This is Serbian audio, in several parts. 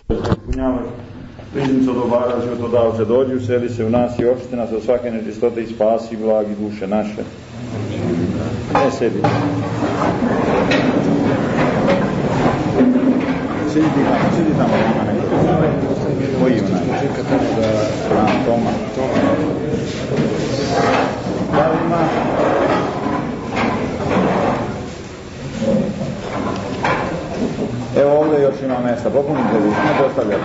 Ispunjavaš priznicu dobara, životodavce, dođi, useli se u nas i očisti nas od svake nečistote i spasi blagi duše naše. Ne sedi. Sidi tamo, ima neko. Koji onaj? Toma. Da li ima? Evo ovdje još ima mjesta, popunite vi, ne postavljate.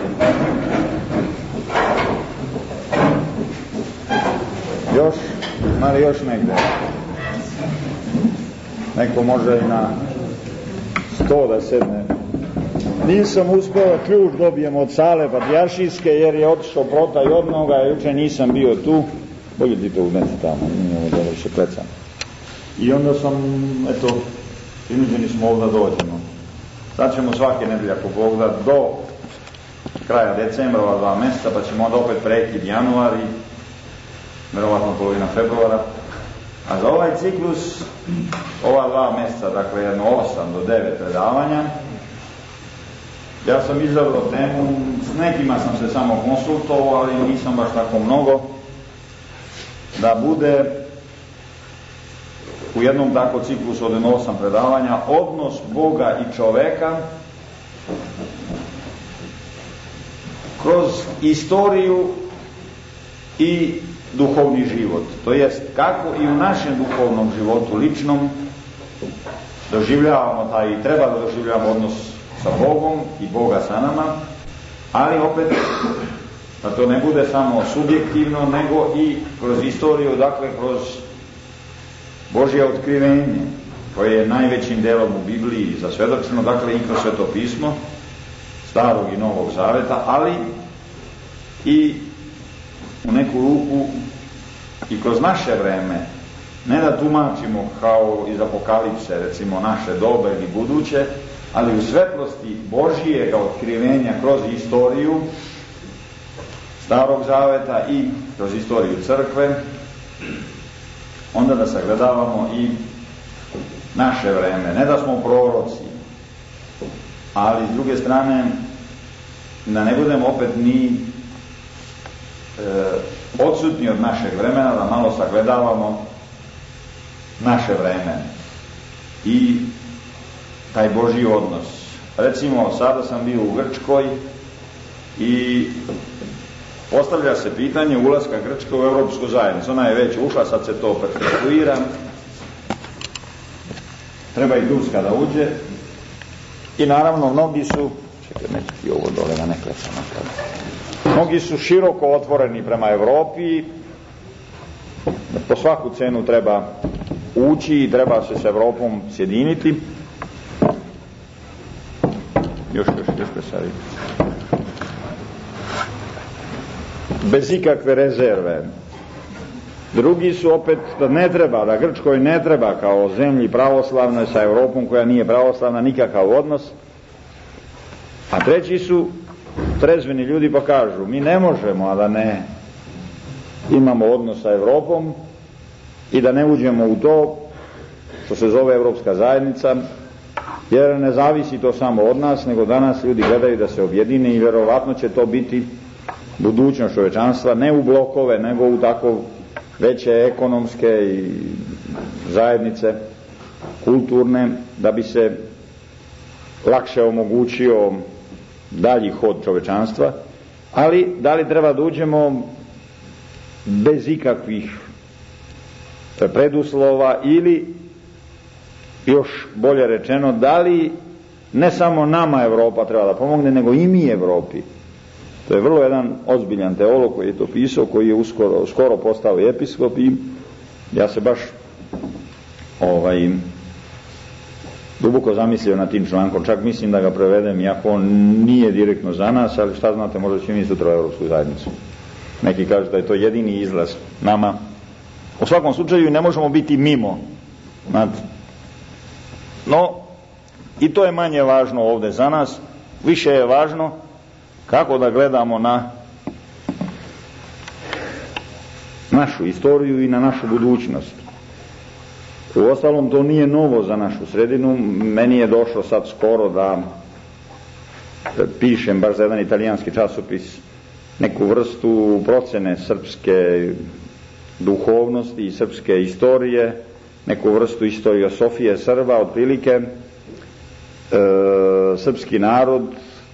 Još, ali još negdje. Neko može i na 100 da sedne. Nisam uspio, ključ dobijem od sale patrijaršijske jer je otišao protaj od noga, jučer nisam bio tu. Bolje ti to uzmeti tamo, nije ovo da više plecam. I onda sam, eto, prinuđeni smo ovdje dođemo. Sad ćemo svake nedelje, ako Bog da, do kraja decembra, ova 2 mjeseca, pa ćemo onda opet prekid januar i vjerovatno polovina februara. A za ovaj ciklus, ova 2 mjeseca, dakle jedno 8 do 9 predavanja, ja sam izabrao temu, s nekima sam se samo konsultovao, ali nisam baš tako mnogo, da bude u jednom tako ciklusu od 8 predavanja odnos Boga i čoveka kroz istoriju i duhovni život. To jest kako i u našem duhovnom životu ličnom doživljavamo taj i treba da doživljavamo odnos sa Bogom i Boga sa nama, ali opet da to ne bude samo subjektivno, nego i kroz istoriju, dakle kroz Božje otkrivenje, koje je najvećim delom u Bibliji zasvedočeno, dakle i kroz Sveto pismo, Starog i Novog Zaveta, ali i u neku ruku i kroz naše vreme, ne da tumačimo kao iz Apokalipse, recimo naše doba ili buduće, ali u svetlosti Božjega otkrivenja kroz istoriju Starog Zaveta i kroz istoriju crkve, onda da sagledavamo i naše vreme. Ne da smo proroci, ali s druge strane da ne budemo opet ni odsutni od našeg vremena, da malo sagledavamo naše vreme i taj Božji odnos. Recimo, sada sam bio u Grčkoj i postavlja se pitanje ulaska Grčke u Europsku zajednicu. Ona je već ušla, sad se to perspektuira. Treba i Turska da uđe. I naravno, mnogi su, neću ovo dole da ne klecam nakon. Mnogi su široko otvoreni prema Evropi. Po svaku cenu treba ući i treba se s Evropom sjediniti. Još pesaviti. Bez ikakve rezerve. Drugi su opet da ne treba, da Grčkoj ne treba kao zemlji pravoslavnoj sa Evropom koja nije pravoslavna nikakav odnos. A treći su trezveni ljudi pa kažu mi ne možemo, a da ne imamo odnos sa Evropom i da ne uđemo u to što se zove Evropska zajednica, jer ne zavisi to samo od nas, nego danas ljudi gledaju da se objedine i vjerovatno će to biti budućnost čovečanstva, ne u blokove, nego u tako veće ekonomske i zajednice kulturne, da bi se lakše omogućio dalji hod čovečanstva. Ali da li treba da uđemo bez ikakvih preduslova ili još bolje rečeno, da li ne samo nama Evropa treba da pomogne, nego i mi Evropi. To je vrlo jedan ozbiljan teolog koji je to pisao, koji je skoro postao episkop i ja se baš duboko zamislio na tim člankom, čak mislim da ga prevedem, iako on nije direktno za nas, ali šta znate, možda će mi sutra u Evropsku zajednicu. Neki kažu da je to jedini izlaz nama. U svakom slučaju ne možemo biti mimo. Znate. No, i to je manje važno ovdje za nas, više je važno kako da gledamo na našu istoriju i na našu budućnost. Uostalom, to nije novo za našu sredinu. Meni je došlo sad skoro da pišem baš za jedan italijanski časopis neku vrstu procene srpske duhovnosti i srpske istorije, neku vrstu istoriosofije Srba, otprilike srpski narod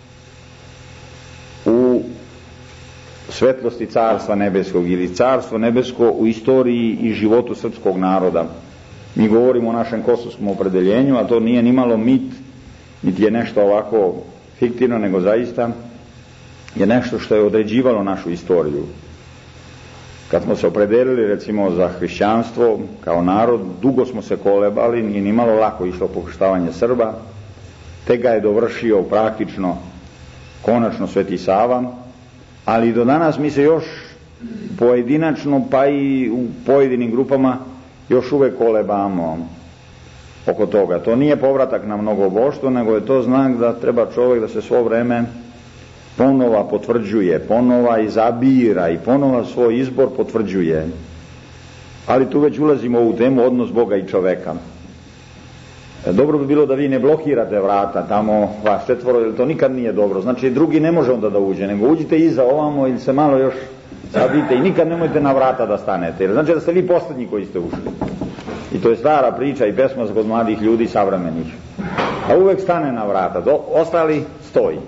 u svetlosti Carstva nebeskog ili Carstvo nebesko u istoriji i životu srpskog naroda. Mi govorimo o našem kosovskom opredeljenju, a to nije nimalo mit, niti je nešto ovako fiktivno, nego zaista je nešto što je određivalo našu istoriju. Kad smo se opredelili recimo za hrišćanstvo kao narod, dugo smo se kolebali, nije nimalo lako išlo pokrštavanje Srba, te ga je dovršio praktično konačno Sveti Sava, ali do danas mi se još pojedinačno pa i u pojedinim grupama još uvek kolebamo oko toga. To nije povratak na mnogoboštvo, nego je to znak da treba čovjek da se svo vreme ponova potvrđuje, ponova izabira i ponova svoj izbor potvrđuje. Ali tu već ulazimo u ovu temu odnos Boga i čoveka. Dobro bi bilo da vi ne blokirate vrata tamo vas četvoro, jer to nikad nije dobro. Znači drugi ne može onda da uđe, nego uđite iza ovamo ili se malo još zabite i nikad nemojte na vrata da stanete, jer znači da ste vi posljednji koji ste ušli. I to je stara priča i pesma kod mladih ljudi savremenih. A uvek stane na vrata, ostali stoji.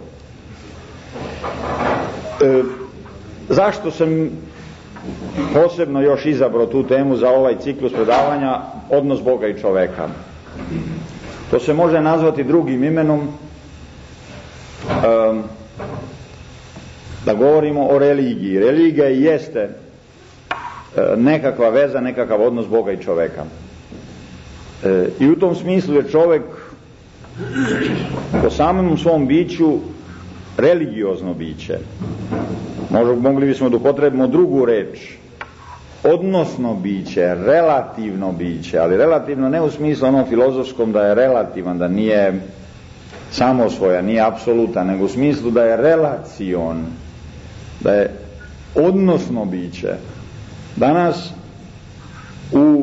Zašto sam posebno još izabrao tu temu za ovaj ciklus predavanja, odnos Boga i čoveka? To se može nazvati drugim imenom, da govorimo o religiji. Religija jeste nekakva veza, nekakav odnos Boga i čoveka. I u tom smislu je čovek po samom svom biću religiozno biće. Mogli bismo da upotrebimo drugu reč, odnosno biće, relativno biće, ali relativno ne u smislu onom filozofskom da je relativan, da nije samosvojan, nije apsolutan, nego u smislu da je relacion, da je odnosno biće. Danas u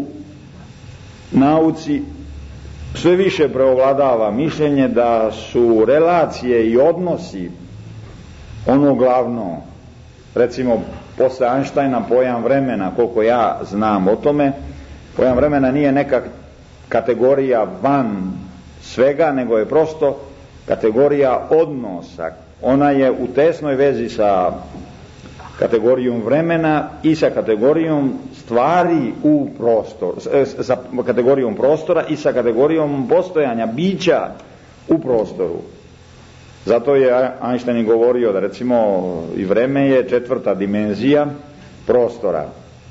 nauci sve više preovladava mišljenje da su relacije i odnosi ono glavno. Recimo, posle Einsteina pojam vremena, koliko ja znam o tome, pojam vremena nije neka kategorija van svega, nego je prosto kategorija odnosa. Ona je u tesnoj vezi sa kategorijom vremena i sa kategorijom stvari u prostoru, sa kategorijom prostora i sa kategorijom postojanja bića u prostoru. Zato je Einstein govorio da recimo i vreme je 4. dimenzija prostora.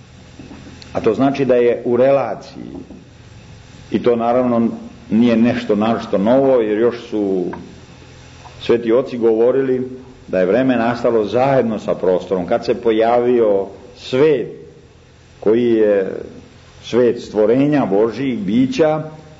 A to znači da je u relaciji. I to naravno nije nešto naročito novo, jer još su sveti oci govorili da je vreme nastalo zajedno sa prostorom. Kad se pojavio svet, koji je svet stvorenja Božjih bića,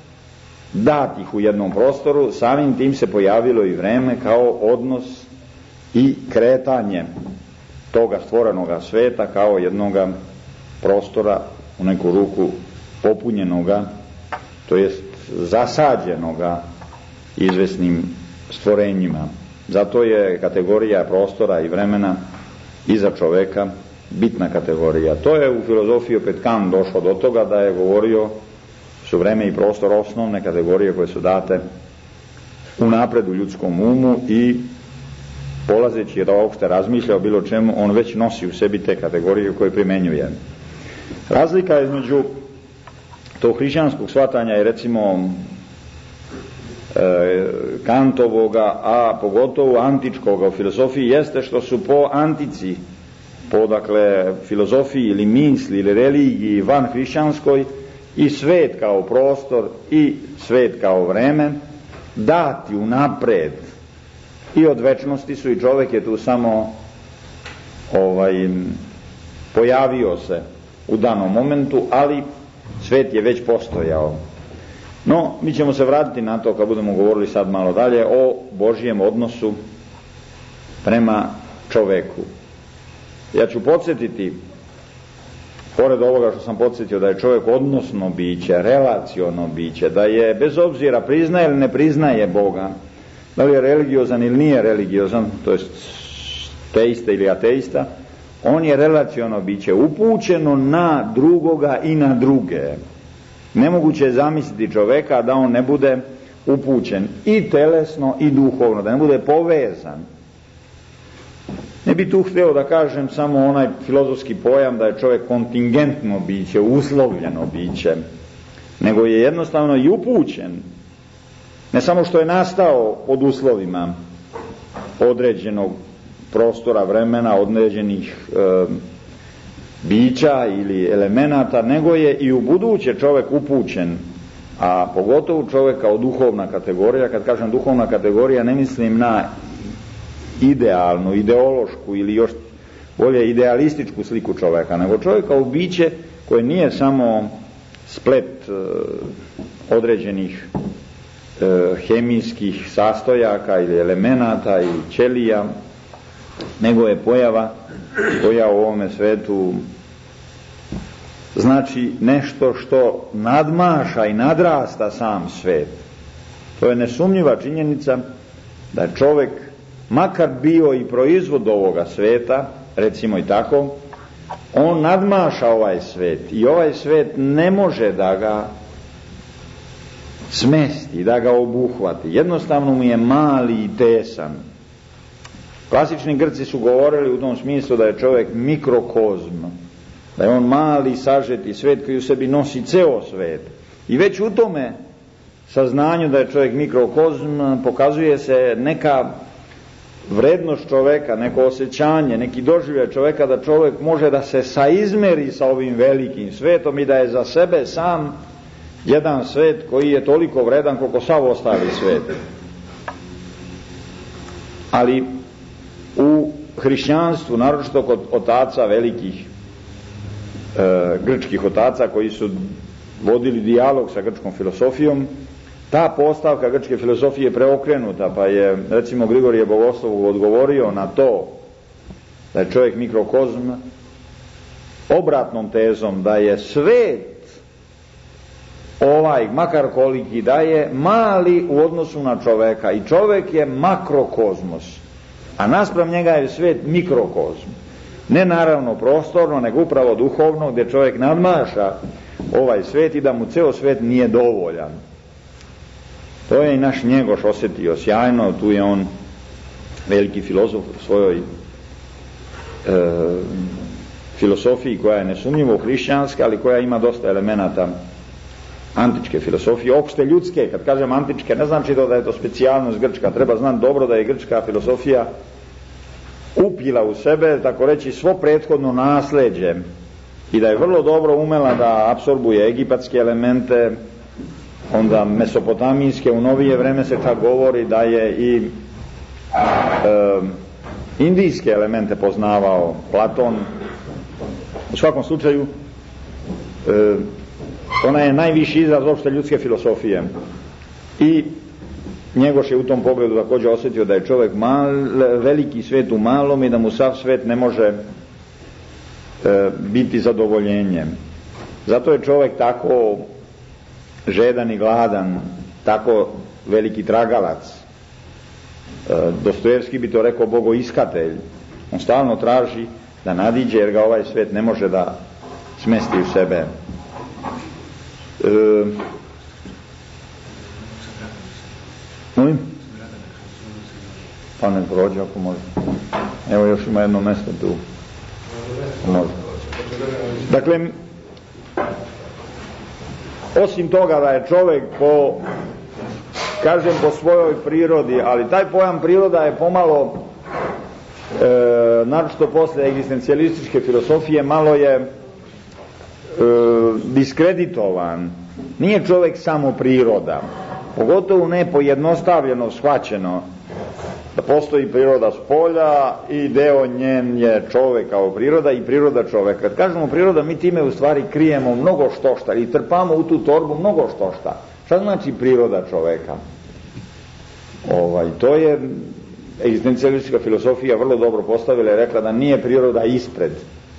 datih u jednom prostoru, samim tim se pojavilo i vreme kao odnos i kretanje toga stvorenoga sveta kao jednoga prostora, u neku ruku popunjenoga, to jest zasađenoga izvesnim stvorenjima. Zato je kategorija prostora i vremena i za čoveka bitna kategorija. To je u filozofiji opet Kant došlo do toga da je govorio su vreme i prostor osnovne kategorije koje su date unapred u ljudskom umu i polazeći da uopšte razmišlja o bilo čemu, on već nosi u sebi te kategorije koje primenjuje. Razlika između tog hrišćanskog shvatanja je recimo Kantovoga, a pogotovo antičkoga u filozofiji, jeste što su po antici, po dakle filozofiji ili misli ili religiji van hrišćanskoj, i svet kao prostor i svet kao vreme dati unapred i od večnosti su, i čovjek je tu samo pojavio se u danom momentu, ali svet je već postojao. No, mi ćemo se vratiti na to kad budemo govorili sad malo dalje o Božjem odnosu prema čoveku. Ja ću podsjetiti, pored ovoga što sam podsjetio da je čovjek odnosno biće, relaciono biće, da je bez obzira priznaje ili ne priznaje Boga, da li je religiozan ili nije religiozan, to jest teista ili ateista, on je relaciono biće, upućeno na drugoga i na druge. Nemoguće je zamisliti čoveka da on ne bude upućen i telesno i duhovno, da ne bude povezan. Ne bi tu htio da kažem samo onaj filozofski pojam da je čovjek kontingentno biće, uslovljeno biće, nego je jednostavno i upućen. Ne samo što je nastao pod uslovima određenog prostora, vremena, određenih bića ili elemenata, nego je i u buduće čovjek upućen, a pogotovo čovjek kao duhovna kategorija. Kad kažem duhovna kategorija, ne mislim na idealnu, ideološku ili još bolje idealističku sliku čovjeka, nego čovjek kao biće koje nije samo splet određenih hemijskih sastojaka ili elemenata ili ćelija, nego je pojava koja u ovome svetu znači nešto što nadmaša i nadrasta sam svet. To je nesumnjiva činjenica da je čovjek, makar bio i proizvod ovoga sveta, recimo i tako, on nadmaša ovaj svet i ovaj svet ne može da ga smesti, da ga obuhvati. Jednostavno mu je mali i tesan. Klasični Grci su govorili u tom smislu da je čovjek mikrokozm, da je on mali sažeti svet koji u sebi nosi ceo svet. I već u tome saznanju da je čovjek mikrokozm pokazuje se neka vrednost čovjeka, neko osjećanje, neki doživljaj čovjeka da čovjek može da se saizmeri sa ovim velikim svetom i da je za sebe sam jedan svet koji je toliko vredan koliko sav ostali svet. Ali u hrišćanstvu, naročito kod otaca velikih, grčkih otaca koji su vodili dijalog sa grčkom filosofijom, ta postavka grčke filosofije je preokrenuta, pa je recimo Grigorije Bogoslov odgovorio na to da je čovjek mikrokozm obratnom tezom da je svet ovaj, makar koliki da je, mali u odnosu na čovjeka i čovjek je makrokozmos, a naspram njega je svet mikrokozm. Ne naravno prostorno, nego upravo duhovno, gdje čovjek nadmaša ovaj svet i da mu ceo svet nije dovoljan. To je i naš Njegoš osjetio sjajno, tu je on veliki filozof u svojoj filosofiji koja je nesumnjivo hrišćanska, ali koja ima dosta elemenata antičke filosofije, opšte ljudske. Kad kažem antičke, ne znači da je to specijalnost grčka, treba znati dobro da je grčka filosofija upila u sebe, tako reći, svo prethodno nasleđe i da je vrlo dobro umela da apsorbuje egipatske elemente, onda mesopotamijske, u novije vreme se čak govori da je i indijske elemente poznavao Platon. U svakom slučaju ona je najviši izraz opšte ljudske filosofije i Njegoš je u tom pogledu također osjetio da je čovjek veliki svet u malom i da mu sav svet ne može biti zadovoljenjem. Zato je čovjek tako žedan i gladan, tako veliki tragalac. Dostojevski bi to rekao bogoiskatelj. On stalno traži da nadiđe jer ga ovaj svet ne može da smesti u sebe. Molim? Pa ne prođe ako može. Evo još ima jedno mjesto tu. Može. Dakle, osim toga da je čovjek po svojoj prirodi, ali taj pojam priroda je pomalo naročito posle egzistencijalističke filosofije malo je diskreditovan. Nije čovjek samo priroda, pogotovo ne pojednostavljeno shvaćeno da postoji priroda spolja i deo njen je čovjek kao priroda i priroda čovjeka. Kad kažemo priroda, mi time u stvari krijemo mnogo štošta i trpamo u tu torbu mnogo štošta. Šta znači priroda čovjeka? To je egzistencijalistička filosofija vrlo dobro postavila i rekla da nije priroda ispred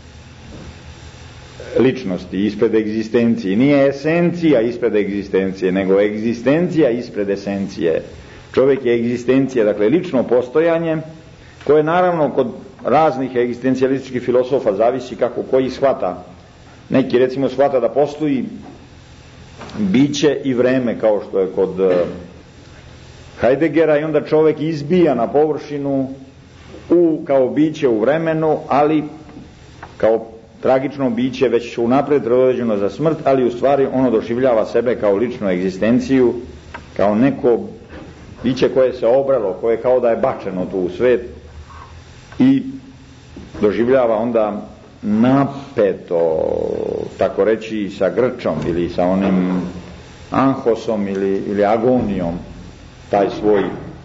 ličnosti, ispred egzistencije. Nije esencija ispred egzistencije, nego egzistencija ispred esencije. Čovjek je egzistencija, dakle lično postojanje, koje naravno kod raznih egzistencijalističkih filosofa zavisi kako koji shvata. Neki recimo shvata da postoji biće i vreme, kao što je kod Heideggera, i onda čovjek izbija na površinu kao biće u vremenu, ali kao tragično biće već unaprijed predodređeno za smrt, ali u stvari ono doživljava sebe kao ličnu egzistenciju, kao neko biće koje se obralo, koje kao da je bačeno tu u svet i doživljava onda napeto, tako reći, sa grčom ili sa onim anhosom ili agonijom taj svoj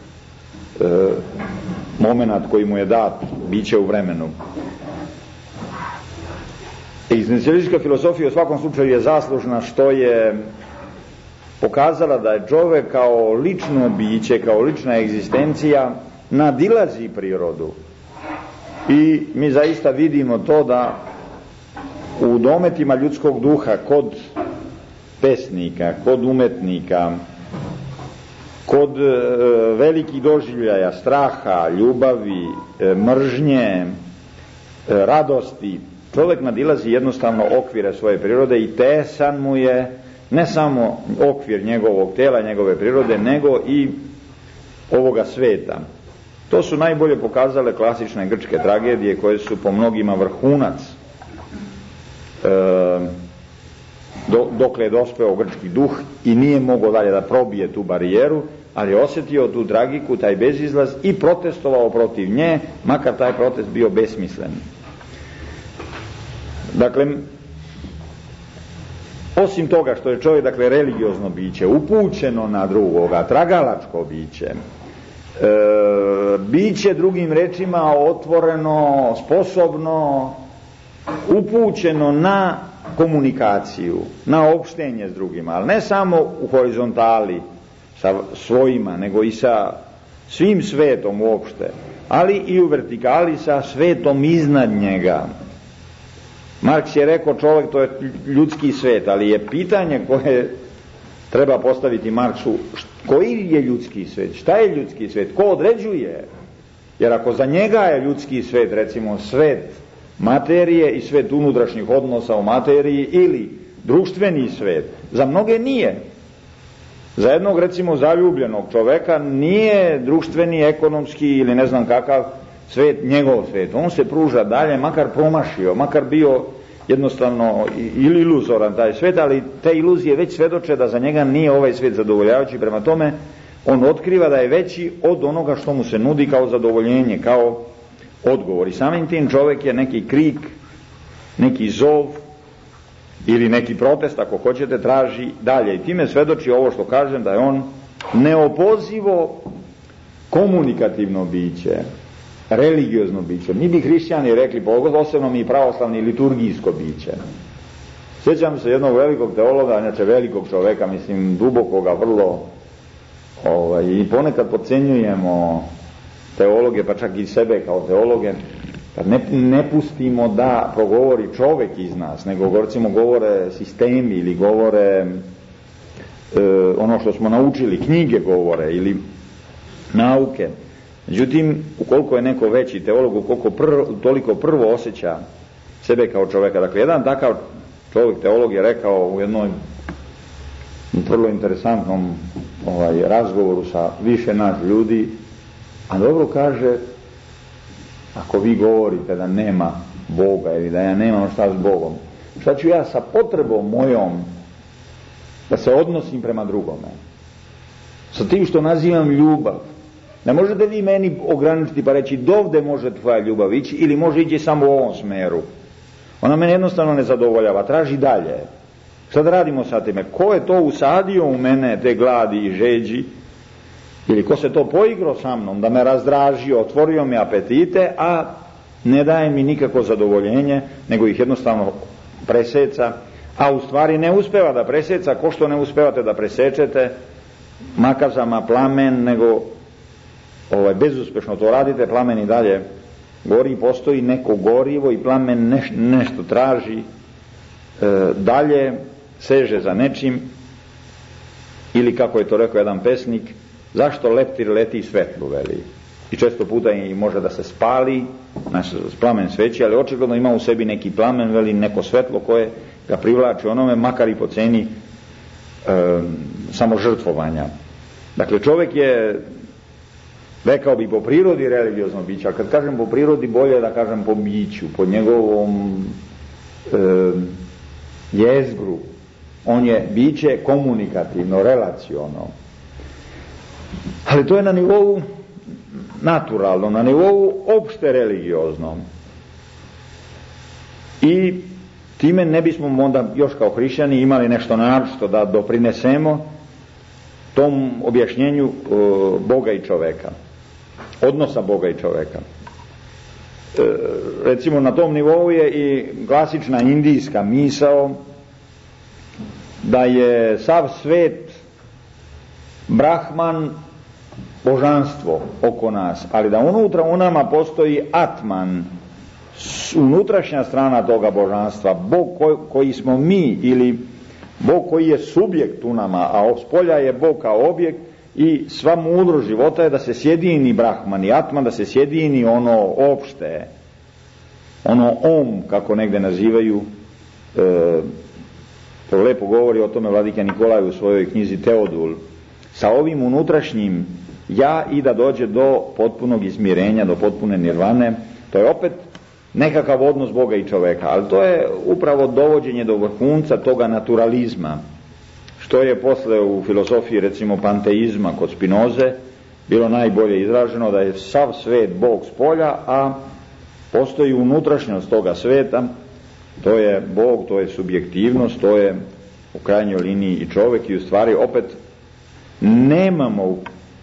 momenat koji mu je dat, biće u vremenu. Egzistencijalistička filosofija u svakom slučaju je zaslužna što je pokazala da je čovjek kao lično biće, kao lična egzistencija nadilazi prirodu. I mi zaista vidimo to da u dometima ljudskog duha, kod pesnika, kod umetnika, kod velikih doživljaja, straha, ljubavi, mržnje, radosti, čovjek nadilazi jednostavno okvire svoje prirode i tesan mu je ne samo okvir njegovog tela, njegove prirode, nego i ovoga sveta. To su najbolje pokazale klasične grčke tragedije koje su po mnogima vrhunac dokle je dospeo grčki duh i nije mogao dalje da probije tu barijeru, ali je osjetio tu tragiku, taj bezizlaz i protestovao protiv nje, makar taj protest bio besmislen. Dakle, osim toga što je čovjek, dakle, religiozno biće, upućeno na drugoga, tragalačko biće, biće, drugim rečima, otvoreno, sposobno, upućeno na komunikaciju, na opštenje s drugima, ali ne samo u horizontali sa svojima, nego i sa svim svetom uopšte, ali i u vertikali sa svetom iznad njega. Marks je rekao, čovjek to je ljudski svet, ali je pitanje koje treba postaviti Marksu, koji je ljudski svet, šta je ljudski svet, ko određuje? Jer ako za njega je ljudski svet, recimo svet materije i svet unutrašnjih odnosa u materiji ili društveni svet, za mnoge nije. Za jednog, recimo, zaljubljenog čoveka nije društveni, ekonomski ili ne znam kakav svet njegov svet. On se pruža dalje, makar promašio, makar bio jednostavno ili iluzoran taj svet, ali te iluzije već svedoče da za njega nije ovaj svet zadovoljavajući, prema tome on otkriva da je veći od onoga što mu se nudi kao zadovoljenje, kao odgovor. I samim tim čovjek je neki krik, neki zov ili neki protest, ako hoćete, traži dalje. I time svedoči ovo što kažem, da je on neopozivo komunikativno biće, religiozno biće. Mi bi hrišćani rekli, posebno mi pravoslavni, liturgijsko biće. Sjećam se jednog velikog teologa, inače velikog čoveka, mislim dubokoga, vrlo, i ponekad podcenjujemo teologe, pa čak i sebe kao teologe, kad ne pustimo da progovori čovek iz nas, nego recimo govore sistemi ili govore ono što smo naučili, knjige govore ili nauke. Međutim, ukoliko je neko veći teolog, ukoliko toliko prvo osjeća sebe kao čoveka. Dakle, jedan takav čovjek teolog je rekao u jednom vrlo interesantnom razgovoru sa više nas ljudi, a dobro kaže, ako vi govorite da nema Boga ili da ja nemam šta s Bogom, šta ću ja sa potrebom mojom da se odnosim prema drugome, sa tim što nazivam ljubav? Ne možete vi meni ograničiti pa reći dovde može tvoja ljubav ići ili može ići samo u ovom smeru. Ona mene jednostavno ne zadovoljava, traži dalje. Šta da radimo sa time? Ko je to usadio u mene te gladi i žeđi, ili ko se to poigrao sa mnom da me razdražio, otvorio mi apetite, a ne daje mi nikako zadovoljenje, nego ih jednostavno preseca, a u stvari ne uspeva da preseca, ko što ne uspevate da presečete makazama plamen, nego bezuspešno to radite, plamen i dalje gori, postoji neko gorivo i plamen nešto traži, dalje seže za nečim, ili kako je to rekao jedan pesnik, zašto leptir leti svetlu, veli. I često puta i može da se spali naš plamen sveće, ali očigledno ima u sebi neki plamen, veli, neko svetlo koje ga privlači onome, makar i po ceni samožrtvovanja. Dakle, čovjek je, rekao bi, po prirodi religiozno biće, a kad kažem po prirodi, bolje da kažem po biću, po njegovom jezgru. On je biće komunikativno, relaciono. Ali to je na nivou naturalno, na nivou opšte religioznom. I time ne bismo onda još kao hrišćani imali nešto naročito da doprinesemo tom objašnjenju Boga i čoveka, odnosa Boga i čoveka. Recimo na tom nivou je i klasična indijska misao da je sav svet Brahman, božanstvo oko nas, ali da unutra u nama postoji Atman, unutrašnja strana toga božanstva, Bog koji smo mi, ili Bog koji je subjekt u nama, a spolja je Bog kao objekt, i sva mudrost života je da se sjedini Brahman i Atman, da se sjedini ono opšte, ono Om, kako negde nazivaju. To lepo govori o tome vladika Nikolaj u svojoj knjizi Teodul, sa ovim unutrašnjim ja, i da dođe do potpunog izmirenja, do potpune nirvane. To je opet nekakav odnos Boga i čoveka, ali to je upravo dovođenje do vrhunca toga naturalizma, što je posle u filozofiji, recimo, panteizma kod Spinoze bilo najbolje izraženo, da je sav svet Bog spolja, a postoji unutrašnjost toga sveta, to je Bog, to je subjektivnost, to je u krajnjoj liniji i čovek, i u stvari opet nemamo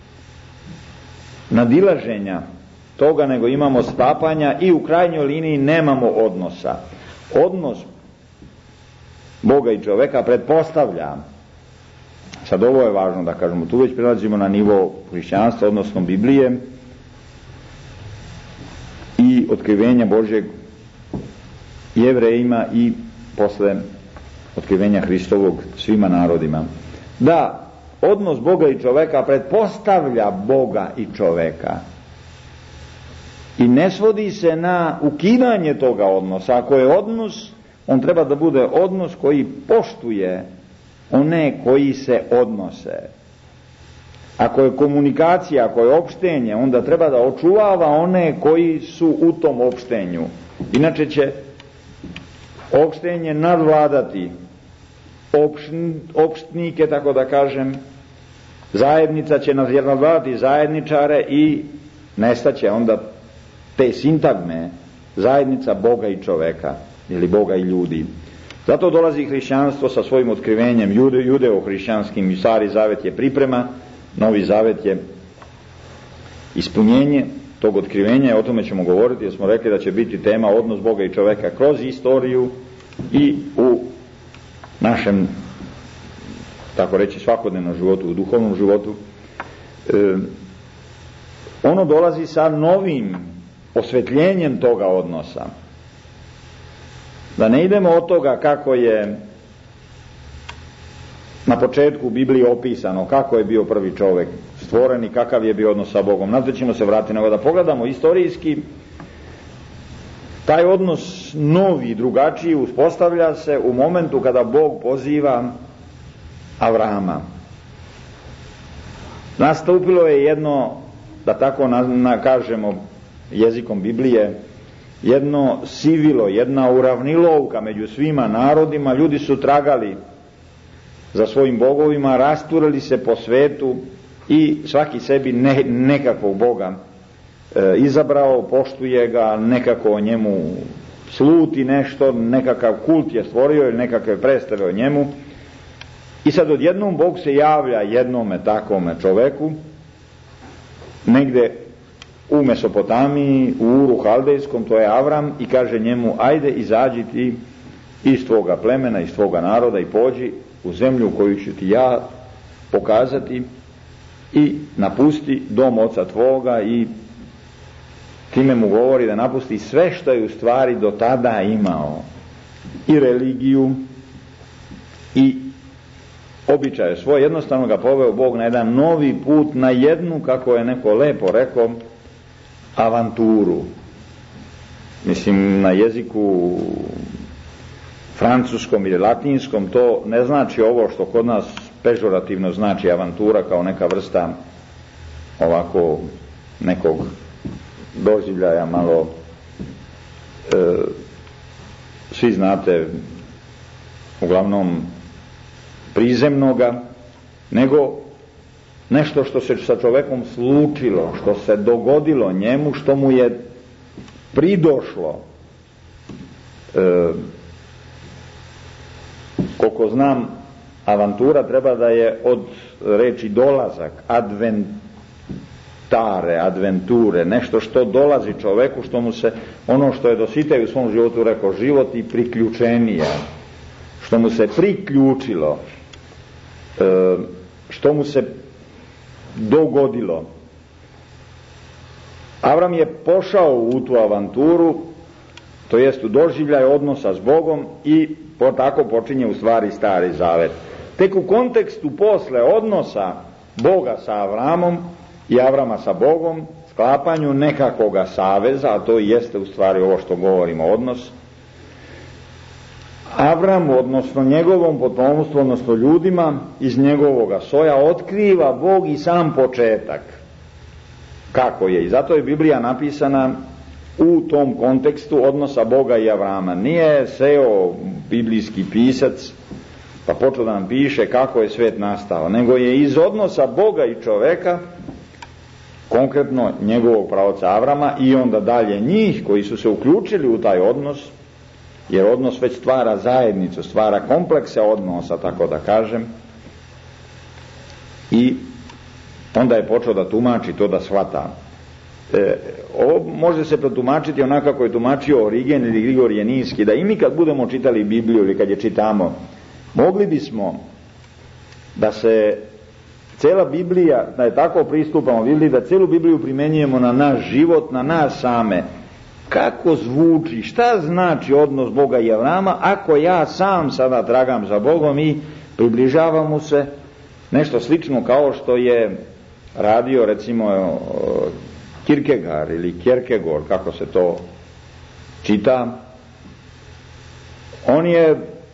nadilaženja toga, nego imamo stapanja, i u krajnjoj liniji nemamo odnosa. Odnos Boga i čoveka pretpostavlja, sad ovo je važno da kažemo, tu već prelazimo na nivo hrišćanstva, odnosno Biblije i otkrivenja Božjeg Jevrejima i posle otkrivenja Hristovog svima narodima. Da odnos Boga i čoveka pretpostavlja Boga i čoveka i ne svodi se na ukidanje toga odnosa. Ako je odnos, on treba da bude odnos koji poštuje one koji se odnose. Ako je komunikacija, ako je opštenje, onda treba da očuvava one koji su u tom opštenju. Inače će opštenje nadvladati opštnike, tako da kažem, zajednica će nadvladati zajedničare i nestaće onda te sintagme zajednica Boga i čoveka, ili Boga i ljudi. Zato dolazi hrišćanstvo sa svojim otkrivenjem judeo-hrišćanskim, i Stari Zavet je priprema, Novi Zavet je ispunjenje tog otkrivenja. O tome ćemo govoriti, jer smo rekli da će biti tema odnos Boga i čoveka kroz istoriju i u našem, tako reći, svakodnevnom životu, u duhovnom životu. Ono dolazi sa novim osvetljenjem toga odnosa. Da ne idemo od toga kako je na početku u Bibliji opisano, kako je bio prvi čovjek stvoren i kakav je bio odnos sa Bogom. Na to ćemo se vratiti, nego da pogledamo istorijski. Taj odnos novi, drugačiji, uspostavlja se u momentu kada Bog poziva Avrama. Nastupilo je jedno, da tako kažemo jezikom Biblije, jedno sivilo, jedna uravnilovka među svima narodima. Ljudi su tragali za svojim bogovima, rasturili se po svetu i svaki sebi nekakvog boga izabrao, poštuje ga, nekako o njemu sluti nešto, nekakav kult je stvorio ili nekakve predstave o njemu. I sad odjednom Bog se javlja jednome takvome čoveku negde u Mesopotamiji, u Uru Haldejskom, to je Avram, i kaže njemu: ajde, izađi ti iz tvoga plemena, iz tvoga naroda i pođi u zemlju koju ću ti ja pokazati, i napusti dom oca tvoga. I time mu govori da napusti sve što je u stvari do tada imao, i religiju, i običaje svoje, jednostavno ga poveo Bog na jedan novi put, na jednu, kako je neko lepo rekao, avanturu. Mislim, na jeziku francuskom ili latinskom to ne znači ovo što kod nas pežorativno znači avantura, kao neka vrsta ovako nekog doživljaja malo svi znate uglavnom prizemnoga, nego nešto što se sa čovekom slučilo, što se dogodilo njemu, što mu je pridošlo. Koliko znam, avantura treba da je od reči dolazak, adventure, nešto što dolazi čoveku, što mu se, ono što je Dositej u svom životu rekao, život i priključenije, što mu se priključilo, što mu se dogodilo. Avram je pošao u tu avanturu, to jest u doživljaj odnosa s Bogom, i tako počinje u stvari Stari Zavet. Tek u kontekstu posle odnosa Boga sa Avramom i Avrama sa Bogom, sklapanju nekakvoga saveza, a to jeste u stvari ovo što govorimo, odnos, Avram, odnosno njegovom potomstvu, odnosno ljudima iz njegovoga soja, otkriva Bog i sam početak kako je, i zato je Biblija napisana u tom kontekstu odnosa Boga i Avrama. Nije seo biblijski pisac pa počeo da nam piše kako je svet nastao, nego je iz odnosa Boga i čoveka, konkretno njegovog praoca Avrama, i onda dalje njih koji su se uključili u taj odnos, jer odnos već stvara zajednicu, stvara komplekse odnosa, tako da kažem, i onda je počeo da tumači to, da shvata. Ovo može se protumačiti onako kako je tumačio Origen ili Grigorije Ninski, da i mi kad budemo čitali Bibliju ili kad je čitamo, mogli bismo da se cela Biblija, da je tako pristupamo, vidjeli da celu Bibliju primenjujemo na naš život, na nas same. Kako zvuči, šta znači odnos Boga i Avrama, ako ja sam sada tragam za Bogom i približavam mu se, nešto slično kao što je radio recimo Kierkegaard ili Kierkegaard, kako se to čita. On je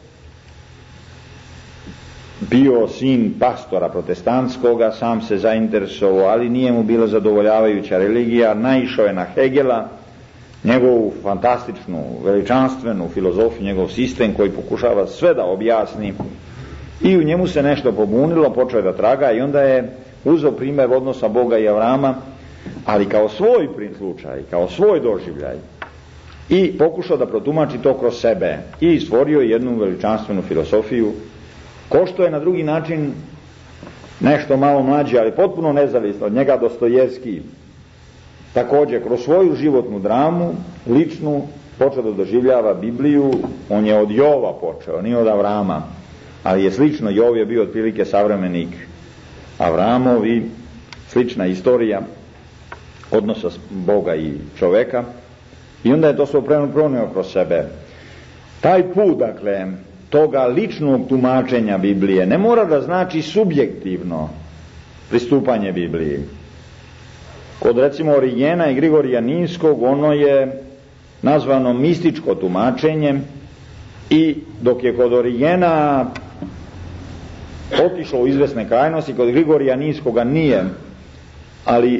bio sin pastora protestantskoga, sam se zainteresovao, ali nije mu bila zadovoljavajuća religija, naišao je na Hegela, njegovu fantastičnu, veličanstvenu filozofiju, njegov sistem koji pokušava sve da objasni, i u njemu se nešto pobunilo, počeo je da traga, i onda je uzeo primjer odnosa Boga i Avrama, ali kao svoj slučaj, kao svoj doživljaj, i pokušao da protumači to kroz sebe i stvorio jednu veličanstvenu filosofiju, ko što je na drugi način nešto malo mlađi, ali potpuno nezavisno od njega, Dostojevski, također kroz svoju životnu dramu, ličnu, počeo da doživljava Bibliju. On je od Jova počeo, nije od Avrama, ali je slično, Jov je bio otprilike savremenik Avramov, i slična istorija odnosa Boga i čoveka, i onda je to sve pronio kroz sebe. Taj put, dakle, toga ličnog tumačenja Biblije ne mora da znači subjektivno pristupanje Bibliji. Kod recimo Origena i Grigorija Ninskog ono je nazvano mističko tumačenje, i dok je kod Origena otišlo u izvesne krajnosti, kod Grigorija Ninskoga nije, ali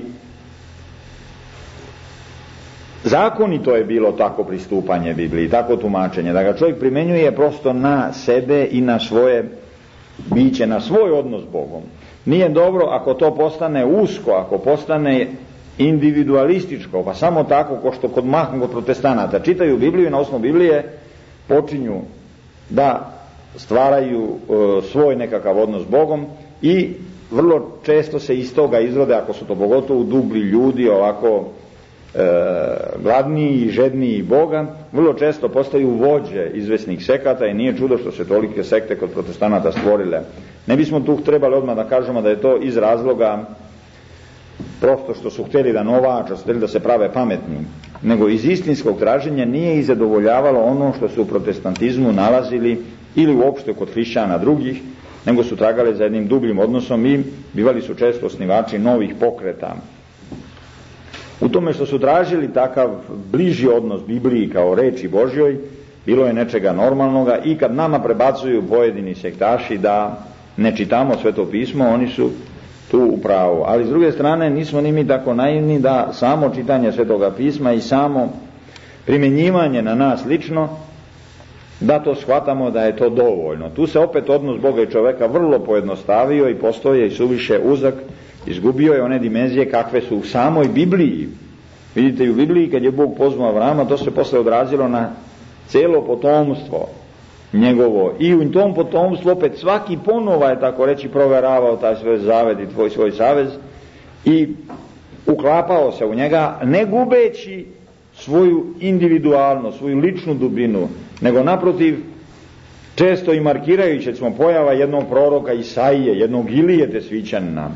zakonito je bilo tako pristupanje Bibliji, tako tumačenje, da ga čovjek primenjuje prosto na sebe i na svoje biće, na svoj odnos s Bogom. Nije dobro ako to postane usko, ako postane individualističko, pa samo tako ko što kod mahom kod protestanata čitaju Bibliju i na osnovu Biblije počinju da stvaraju svoj nekakav odnos s Bogom, i vrlo često se iz toga izrode, ako su to pogotovo dugli ljudi, ovako gladniji i žedniji Boga, vrlo često postaju vođe izvesnih sekata, i nije čudo što se tolike sekte kod protestanata stvorile. Ne bismo tu trebali odmah da kažemo da je to iz razloga prosto što su htjeli da novače, htjeli da se prave pametni, nego iz istinskog traženja nije ih zadovoljavalo ono što su u protestantizmu nalazili, ili uopšte kod hrišćana drugih, nego su tragali za jednim dubljim odnosom i bivali su često osnivači novih pokreta. U tome što su tražili takav bliži odnos Bibliji kao reči Božjoj, bilo je nečega normalnoga, i kad nama prebacuju pojedini sektaši da ne čitamo Sveto pismo, oni su tu u pravu. Ali s druge strane nismo ni mi tako naivni da samo čitanje Svetoga pisma i samo primjenjivanje na nas lično, da to shvatamo da je to dovoljno. Tu se opet odnos Boga i čoveka vrlo pojednostavio i postoje i suviše uzak, izgubio je one dimenzije kakve su u samoj Bibliji. Vidite, i u Bibliji kad je Bog pozvao Avrama, to se posle odrazilo na cijelo potomstvo njegovo, i u tom potomstvu opet svaki ponova je, tako reći, proveravao taj svoj zavez i svoj savez i uklapao se u njega, ne gubeći svoju individualnost, svoju ličnu dubinu, nego naprotiv često i markirajući, recimo, pojava jednog proroka Isaije, jednog Ilije Tesvićanina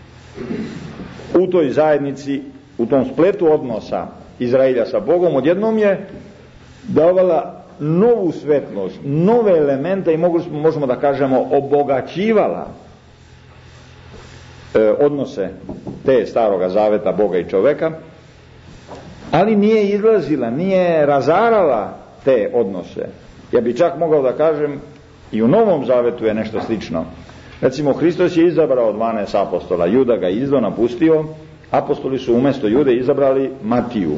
u toj zajednici, u tom spletu odnosa Izraelja sa Bogom, odjednom je davala novu svetlost, nove elemente i možemo da kažemo obogaćivala odnose te staroga zaveta Boga i čoveka, ali nije izlazila, nije razarala te odnose. Ja bi čak mogao da kažem i u Novom zavetu je nešto slično. Recimo, Hristos je izabrao 12 apostola, Juda ga izdao, napustio, apostoli su umjesto Jude izabrali Matiju.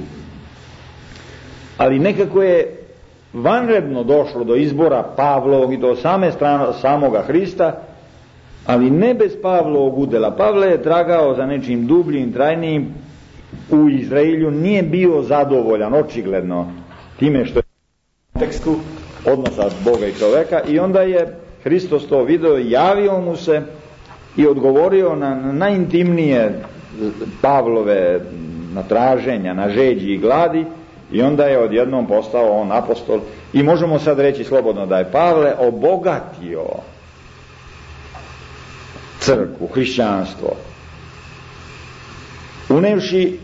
Ali nekako je vanredno došlo do izbora Pavlovog i do same strane samoga Hrista, ali ne bez Pavlovog udela. Pavle je tragao za nečim dubljim, trajnijim. U Izraelju nije bio zadovoljan očigledno time što je u tekstu odnosa Boga i čoveka, i onda je Hristos to video i javio mu se i odgovorio na najintimnije Pavlove na traženja, na žeđi i gladi, i onda je odjednom postao on apostol. I možemo sad reći slobodno da je Pavle obogatio crkvu, hrišćanstvo, unevši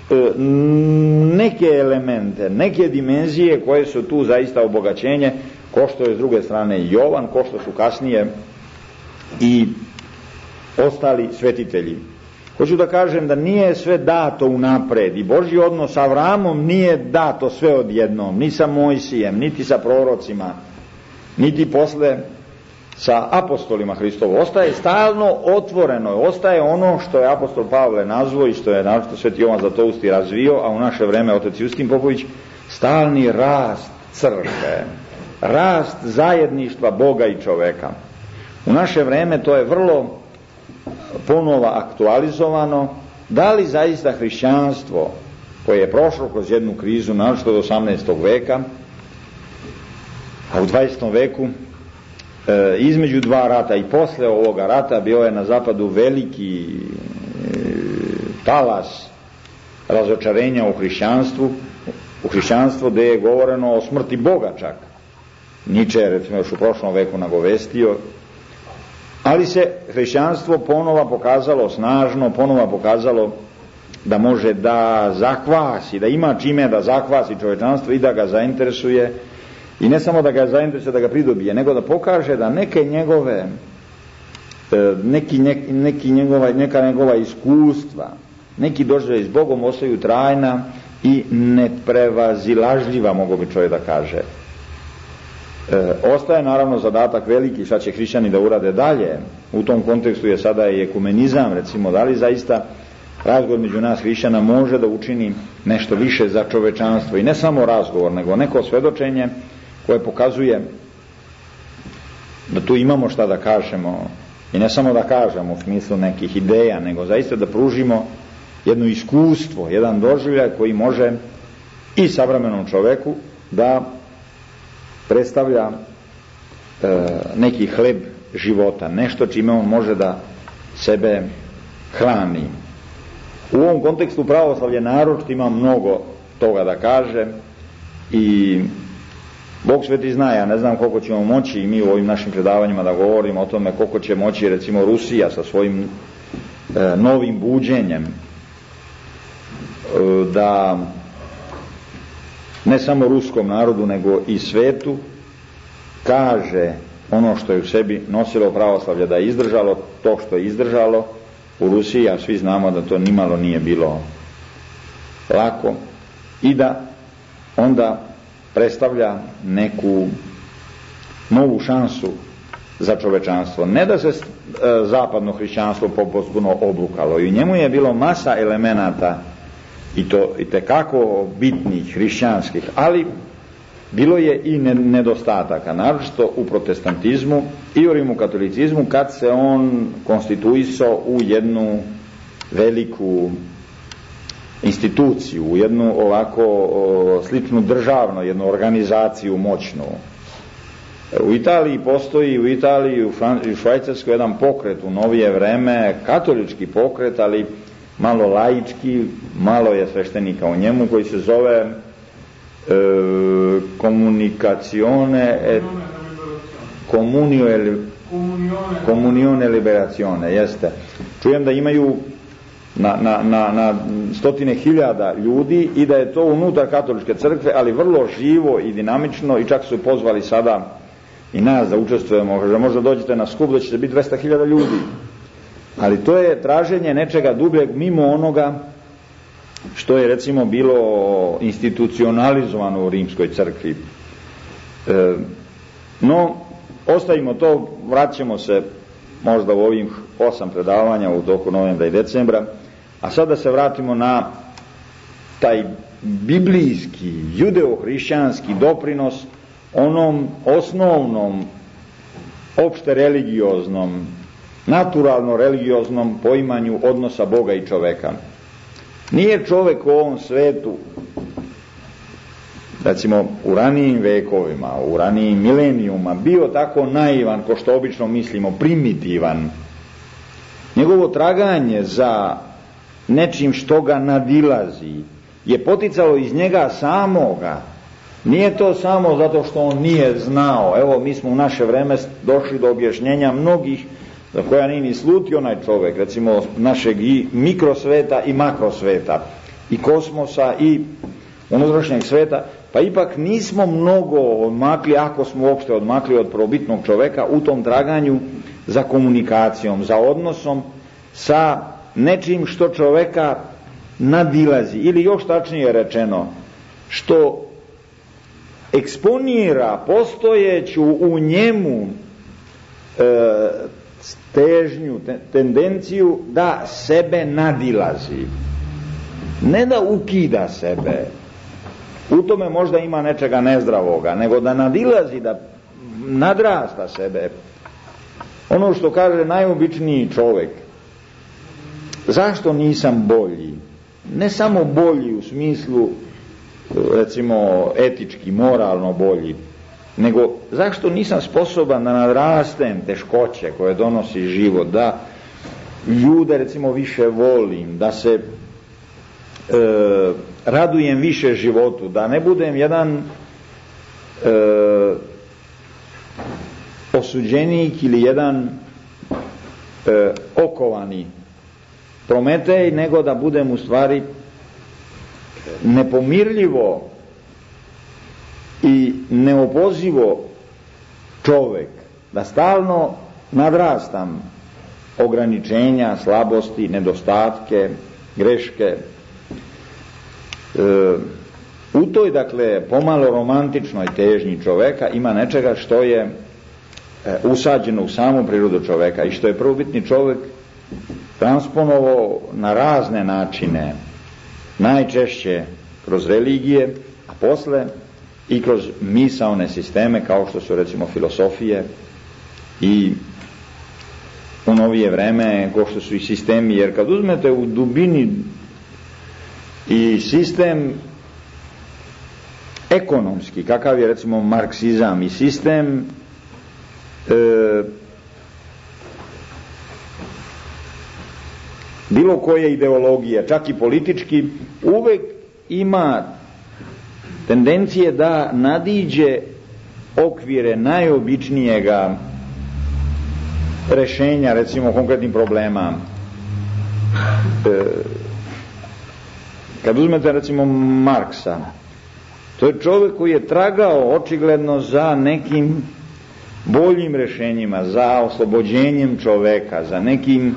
neke elemente, neke dimenzije koje su tu zaista obogaćenje, ko što je s druge strane Jovan, ko što su kasnije i ostali svetitelji. Hoću da kažem da nije sve dato unapred, i Božji odnos sa Avramom nije dato sve odjednom, ni sa Mojsijem, niti sa prorocima, niti posle sa apostolima Hristovo. Ostaje stalno otvoreno, ostaje ono što je apostol Pavle nazvao i što je naročito Sveti Jovan Zlatousti razvio, a u naše vreme otac Justin Popović, stalni rast crkve, rast zajedništva Boga i čoveka. U naše vreme to je vrlo ponova aktualizovano. Da li zaista hrišćanstvo, koje je prošlo kroz jednu krizu, naročito od 18. veka, a u 20. veku između dva rata i posle ovoga rata bio je na zapadu veliki talas razočarenja u hrišćanstvu, gde je govoreno o smrti Boga čak. Nietzsche je, recimo, još u prošlom veku nagovestio, ali se hrišćanstvo ponova pokazalo snažno, ponova pokazalo da može da zahvasi, da ima čime da zahvasi čovečanstvo i da ga zainteresuje, i ne samo da ga zainteresuje, da ga pridobije, nego da pokaže da neka njegova iskustva, neki doživljaj s Bogom ostaju trajna i neprevazilažljiva, mogu bi čovjek da kaže. Ostaje naravno zadatak veliki šta će hrišćani da urade dalje. U tom kontekstu je sada i ekumenizam, recimo, da li zaista razgovor među nas hrišćana može da učini nešto više za čovečanstvo, i ne samo razgovor, nego neko svedočenje koje pokazuje da tu imamo šta da kažemo, i ne samo da kažemo u smislu nekih ideja, nego zaista da pružimo jedno iskustvo, jedan doživljaj koji može i savremenom čoveku da predstavlja neki hleb života, nešto čime on može da sebe hrani. U ovom kontekstu pravoslavlje naročito ima mnogo toga da kaže, i Bog sveti zna, ja ne znam koliko ćemo moći i mi u ovim našim predavanjima da govorimo o tome koliko će moći, recimo, Rusija sa svojim novim buđenjem da ne samo ruskom narodu nego i svetu kaže ono što je u sebi nosilo pravoslavlje, da je izdržalo to što je izdržalo u Rusiji, a svi znamo da to nimalo nije bilo lako, i da onda predstavlja neku novu šansu za čovečanstvo. Ne da se zapadno hrišćanstvo potpuno oblukalo, i u njemu je bilo masa elemenata i to itekako bitnih hrišćanskih, ali bilo je i nedostataka, naročito u protestantizmu i u rimokatolicizmu, kad se on konstituisao u jednu veliku instituciju, u jednu ovako sličnu državnu, jednu organizaciju moćnu. U Italiji postoji, u Italiji i u Švajcarskoj jedan pokret u novije vreme, katolički pokret, ali malo laički, malo je sveštenika u njemu, koji se zove Comunione Liberazione, jeste. Čujem da imaju na stotine hiljada ljudi i da je to unutar katoličke crkve, ali vrlo živo i dinamično, i čak su pozvali sada i nas da učestvujemo, kaže možda dođete na skup da će biti 200.000 ljudi, ali to je traženje nečega dubljeg mimo onoga što je recimo bilo institucionalizovano u rimskoj crkvi. No, ostavimo to, vraćamo se možda u ovih 8 predavanja u toku novembra i decembra, a sad da se vratimo na taj biblijski, judeo-hrišćanski doprinos onom osnovnom, opšte religioznom, naturalno religioznom poimanju odnosa Boga i čoveka. Nije čovek u ovom svetu, recimo u ranijim vekovima, u ranijim milenijuma, bio tako naivan, ko što obično mislimo, primitivan. Njegovo traganje za nečim što ga nadilazi je poticalo iz njega samoga. Nije to samo zato što on nije znao. Evo, mi smo u naše vreme došli do objašnjenja mnogih za koja nije ni slutio onaj čovek, recimo našeg i mikrosveta i makrosveta, i kosmosa i unutrašnjeg sveta, pa ipak nismo mnogo odmakli, ako smo uopšte odmakli od prvobitnog čoveka, u tom traganju za komunikacijom, za odnosom sa nečim što čoveka nadilazi, ili još tačnije rečeno, što eksponira postojeću u njemu težnju, tendenciju da sebe nadilazi, ne da ukida sebe, u tome možda ima nečega nezdravoga, nego da nadilazi, da nadrasta sebe. Ono što kaže najobičniji čovek, zašto nisam bolji? Ne samo bolji u smislu recimo etički, moralno bolji, nego zašto nisam sposoban da nadrastem teškoće koje donosi život, da ljude recimo više volim, da se radujem više životu, da ne budem jedan osuđenik ili jedan okovani Prometej, nego da budem u stvari nepomirljivo i neopozivo čovek, da stalno nadrastam ograničenja, slabosti, nedostatke, greške. U toj, dakle, pomalo romantičnoj težnji čoveka ima nečega što je usađeno u samu prirodu čoveka i što je prvobitni čovek transponovao na razne načine, najčešće kroz religije, a posle i kroz misaone sisteme kao što su recimo filosofije, i u novije vreme kao što su i sistemi, jer kad uzmete u dubini i sistem ekonomski, kakav je recimo marksizam, i sistem bilo koje ideologije, čak i politički, uvek ima tendencije da nadiđe okvire najobičnijega rešenja, recimo konkretnih problema. Kad uzmete recimo Marksa, to je čovjek koji je tragao očigledno za nekim boljim rešenjima, za oslobođenjem čoveka, za nekim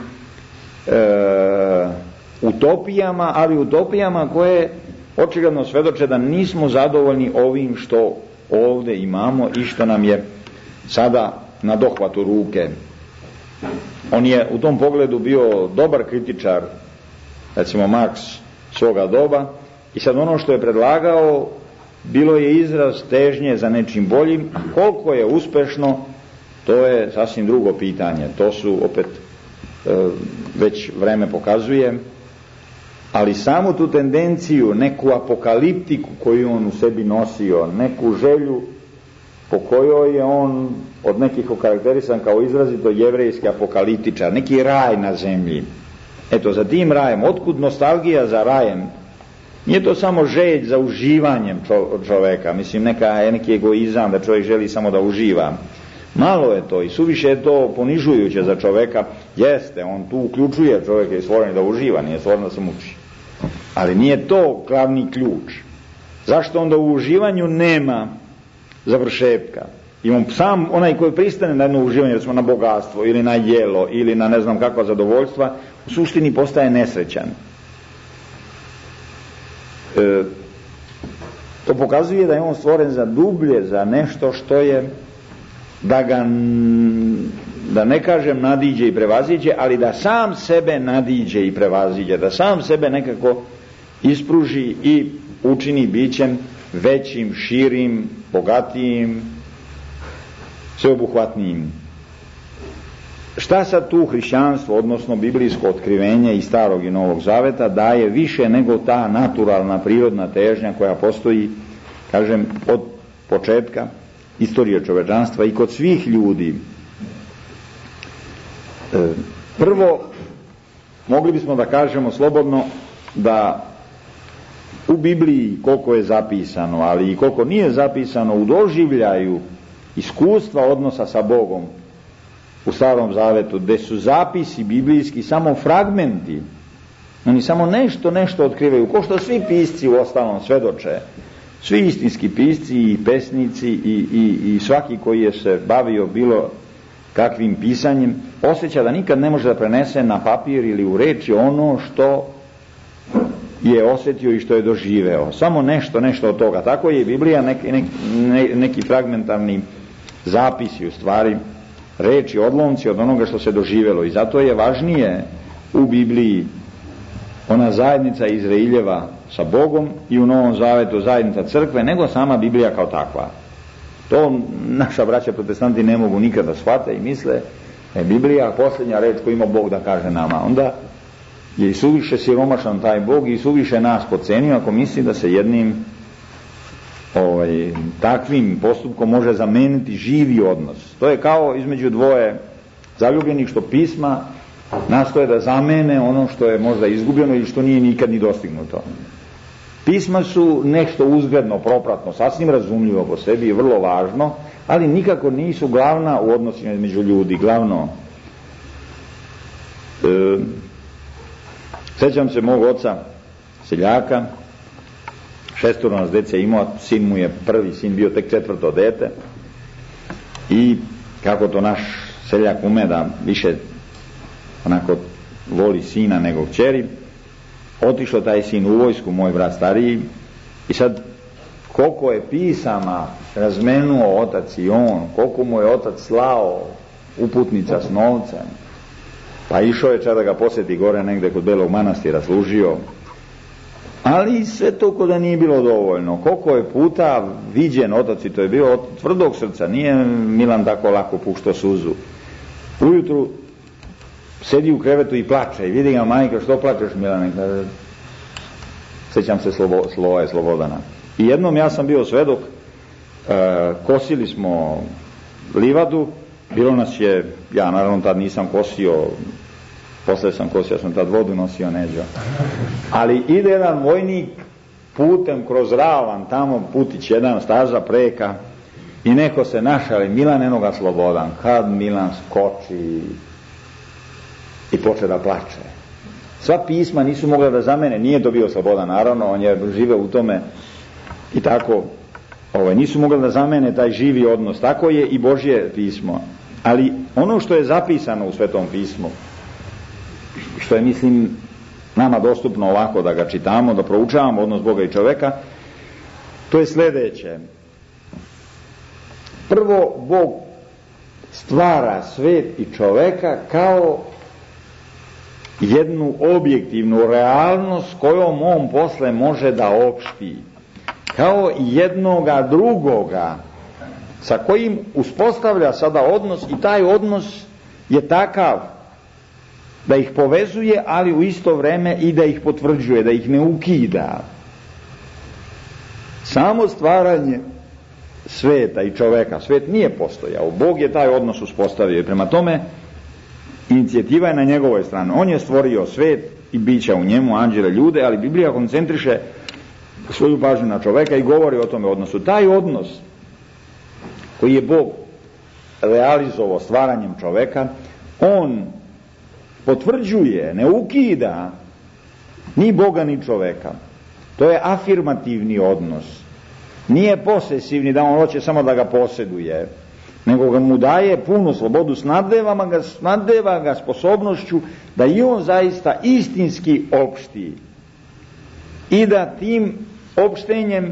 utopijama, ali utopijama koje očigledno svedoče da nismo zadovoljni ovim što ovde imamo i što nam je sada na dohvatu ruke. On je u tom pogledu bio dobar kritičar, recimo Marks svoga doba, i sad ono što je predlagao bilo je izraz težnje za nečim boljim. Koliko je uspešno, to je sasvim drugo pitanje. To su opet već vreme pokazuje, ali samu tu tendenciju, neku apokaliptiku koju on u sebi nosio, neku želju po kojoj je on od nekih okarakterisan kao izrazito jevrejski apokaliptičar, neki raj na zemlji. Eto, za tim rajem, otkud nostalgija za rajem? Nije to samo želj za uživanjem čoveka, mislim neki egoizam da čovjek želi samo da uživa. Malo je to i suviše je to ponižujuće za čoveka. Jeste, on tu uključuje, čovjek je stvoren da uživa, nije stvoren da se muči. Ali nije to glavni ključ. Zašto onda u uživanju nema završetka? I on sam, onaj koji pristane na jedno uživanje, recimo na bogatstvo ili na jelo ili na ne znam kakva zadovoljstva, u suštini postaje nesrećan. To pokazuje da je on stvoren za dublje, za nešto što je, da ne kažem nadiđe i prevaziđe, ali da sam sebe nadiđe i prevaziđe, da sam sebe nekako ispruži i učini bićem većim, širim, bogatijim, sveobuhvatnijim. Šta sad tu hrišćanstvo, odnosno biblijsko otkrivenje i Starog i Novog Zaveta daje više nego ta naturalna, prirodna težnja koja postoji, kažem, od početka istorije čovečanstva i kod svih ljudi? Prvo, mogli bismo da kažemo slobodno da u Bibliji koliko je zapisano, ali i koliko nije zapisano u doživljaju iskustva odnosa sa Bogom u Starom Zavetu, gde su zapisi biblijski samo fragmenti, oni samo nešto otkrivaju, ko što svi pisci u ostalom svedoče, svi istinski pisci i pesnici i svaki koji je se bavio bilo kakvim pisanjem, osjeća da nikad ne može da prenese na papir ili u reči ono što je osjetio i što je doživeo. Samo nešto od toga. Tako je i Biblija neki fragmentarni zapisi, u stvari reči, odlomci od onoga što se doživelo. I zato je važnije u Bibliji ona zajednica Izraeljeva sa Bogom i u Novom Zavetu zajednica crkve, nego sama Biblija kao takva. To naša braća protestanti ne mogu nikada shvate i misle da je Biblija posljednja reč koju ima Bog da kaže nama. Onda je i suviše siromašan taj Bog i suviše nas podcenio ako misli da se jednim takvim postupkom može zameniti živi odnos. To je kao između dvoje zaljubljenih što pisma nastoje da zamene ono što je možda izgubljeno ili što nije nikad ni dostignuto. Pisma su nešto uzgledno, propratno, sasvim razumljivo po sebi i vrlo važno, ali nikako nisu glavna u odnosima između ljudi. Glavno, sećam se mog oca seljaka, 6 nas dece imao, sin mu je prvi, sin bio tek 4. dete, i kako to naš seljak ume da više onako voli sina nego kćeri, otišao taj sin u vojsku, moj brat stariji, i sad koliko je pisama razmenuo otac i on, koliko mu je otac slao uputnica s novcem, pa išao je čak da ga posjeti gore negde kod Belog Manastira, služio, ali sve to ko da nije bilo dovoljno. Koliko je puta viđen otac, i to je bio od tvrdog srca, nije Milan tako lako puštao suzu. Ujutru sedi u krevetu i plače i vidi ga majka, što plačeš Milane? Kaže, sećam se Slobodana. I jednom ja sam bio svedok, kosili smo livadu, bilo nas je, ja naravno tad nisam kosio, posle sam kosio, ja sam tad vodu nosio Neđo, ali ide jedan vojnik putem kroz ravan, tamo putić jedan, staza preka, i neko se našali, Milan, eno ga Slobodan. Kad Milan skoči i poče da plače. Sva pisma nisu mogla da zamene, nije to bio Slobodan, naravno, on je živeo u tome i tako nisu mogli da zamene taj živi odnos. Tako je i Božje pismo. Ali ono što je zapisano u Svetom pismu, što je, mislim, nama dostupno ovako da ga čitamo, da proučavamo odnos Boga i čoveka, to je sljedeće. Prvo, Bog stvara svet i čoveka kao jednu objektivnu realnost kojom on posle može da opšti, kao jednoga drugoga sa kojim uspostavlja sada odnos, i taj odnos je takav da ih povezuje, ali u isto vreme i da ih potvrđuje, da ih ne ukida. Samo stvaranje sveta i čoveka, svet nije postojao, Bog je taj odnos uspostavio i prema tome inicijativa je na njegovoj strani. On je stvorio svet i bića u njemu, anđele, ljude, ali Biblija koncentriše svoju pažnju na čoveka i govori o tome odnosu. Taj odnos koji je Bog realizovao stvaranjem čoveka, on potvrđuje, ne ukida ni Boga ni čoveka. To je afirmativni odnos. Nije posesivni, da on hoće samo da ga posjeduje, nego ga mu daje punu slobodu, snadeva ga sposobnošću da i on zaista istinski opšti i da tim opštenjem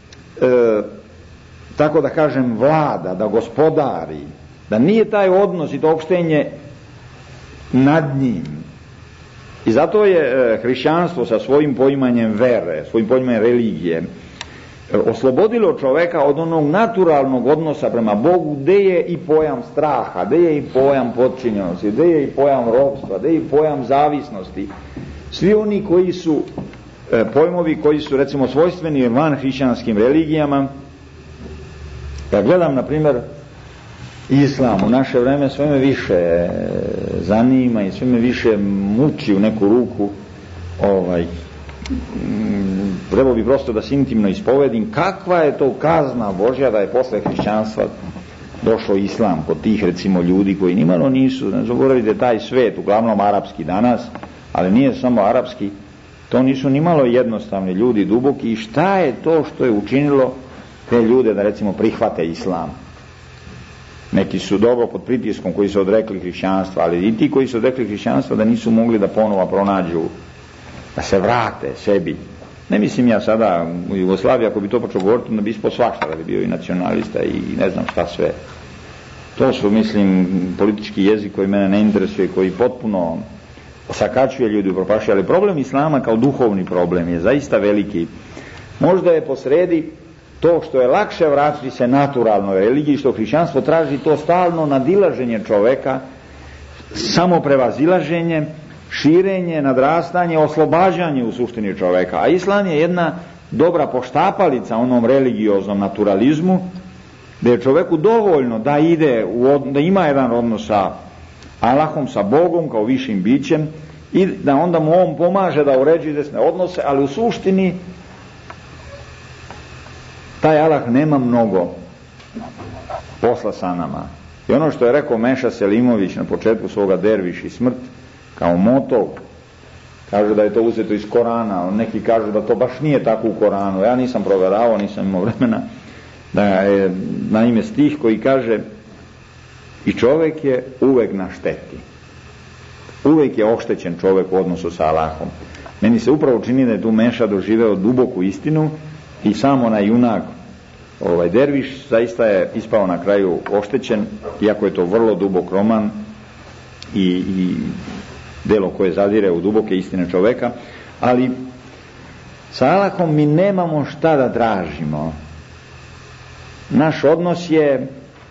tako da kažem vlada, da gospodari, da nije taj odnos i to opštenje nad njim. I zato je hrišćanstvo sa svojim poimanjem vere, svojim poimanjem religije oslobodilo čoveka od onog naturalnog odnosa prema Bogu, gde je i pojam straha, gde je i pojam potčinjenosti, gde je i pojam ropstva, gde je i pojam zavisnosti. Svi oni koji su pojmovi koji su recimo svojstveni van hrišćanskim religijama. Ja gledam na primjer islam u naše vreme, sve me više zanima i sve me više muči u neku ruku. Trebao bi prosto da se intimno ispovedim kakva je to kazna Božja da je posle hrišćanstva došao islam kod tih recimo ljudi koji nimalo nisu, ne zaboravite taj svet, uglavnom arapski danas, ali nije samo arapski, to nisu nimalo jednostavni ljudi, duboki. I šta je to što je učinilo te ljude da recimo prihvate islam? Neki su dobro pod pritiskom koji su odrekli hrišćanstva, ali i ti koji su odrekli hrišćanstva da nisu mogli da ponovo pronađu, da se vrate sebi. Ne mislim ja sada u Jugoslaviji, ako bi to počeo govoriti, da bi ispod svašta, da bi bio i nacionalista i ne znam šta sve. To su, mislim, politički jezik koji mene ne interesuje, koji potpuno osakačuje ljudi u propašće, ali problem islama kao duhovni problem je zaista veliki. Možda je posredi to što je lakše vratiti se naturalnoj religiji, što hrišćanstvo traži to stalno nadilaženje čoveka, samo prevazilaženje, širenje, nadrastanje, oslobađanje u suštini čoveka. A islam je jedna dobra poštapalica onom religioznom naturalizmu, da je čoveku dovoljno da ide, da ima jedan odnos sa Allahom, sa Bogom kao višim bićem, i da onda mu on pomaže da uređuje desne odnose, ali u suštini taj Allah nema mnogo posla sa nama. I ono što je rekao Meša Selimović na početku svoga Derviš i smrt kao moto, kaže da je to uzeto iz Korana, neki kažu da to baš nije tako u Koranu. Ja nisam proveravao, nisam imao vremena, da je naime stih koji kaže: i čovjek je uvek na šteti, uvek je oštećen čovjek u odnosu sa Allahom. Meni se upravo čini da je tu Meša doživeo duboku istinu i samo onaj junak Derviš zaista je ispao na kraju oštećen, iako je to vrlo dubok roman i delo koje zadire u duboke istine čoveka, ali sa Allahom mi nemamo šta da tražimo. Naš odnos je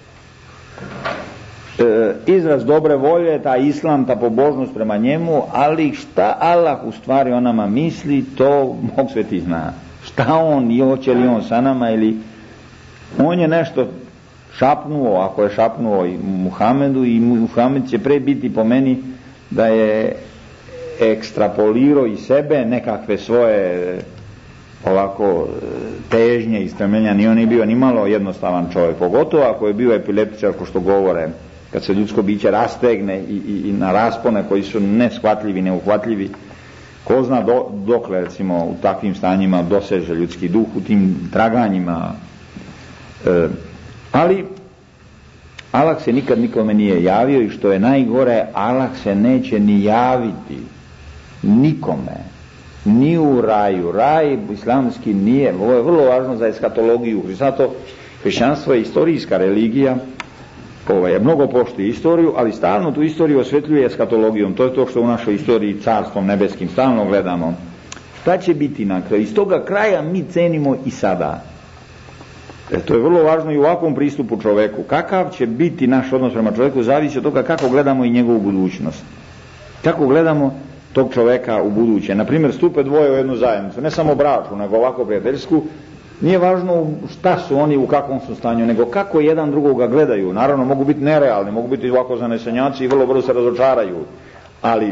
izraz dobre volje, ta islam, ta pobožnost prema njemu, ali šta Allah u stvari o nama misli, to Bog sveti zna. Šta on, i hoće li on sa nama, ili on je nešto šapnuo, ako je šapnuo i Muhamedu, i Muhamed će pre biti po meni da je ekstrapolirao iz sebe nekakve svoje ovako težnje i stremljenja. Ni on nije bio ni malo jednostavan čovjek, pogotovo ako je bio epileptičar, ko što govore, kad se ljudsko biće rastegne i na raspone koji su neshvatljivi, neuhvatljivi. Ko zna dokle recimo u takvim stanjima doseže ljudski duh, u tim traganjima Ali Allah se nikad nikome nije javio i što je najgore, Allah se neće ni javiti nikome, ni u raju. Raj islamski nije, ovo je vrlo važno za eskatologiju, zato hrišćanstvo je istorijska religija, mnogo poštuje istoriju, ali stalno tu istoriju osvetljuje eskatologijom. To je to što u našoj istoriji carstvom nebeskim stalno gledamo. Šta će biti na kraju? Iz toga kraja mi cenimo i sada. To je vrlo važno i u ovakvom pristupu čoveku. Kakav će biti naš odnos prema čoveku zavisi od toga kako gledamo i njegovu budućnost. Kako gledamo tog čoveka u buduće. Naprimjer, stupe dvoje u jednu zajednicu, ne samo bračnu, nego ovako prijateljsku. Nije važno šta su oni, u kakvom su stanju, nego kako jedan drugoga gledaju. Naravno, mogu biti nerealni, mogu biti ovako zanesenjaci i vrlo brzo se razočaraju. Ali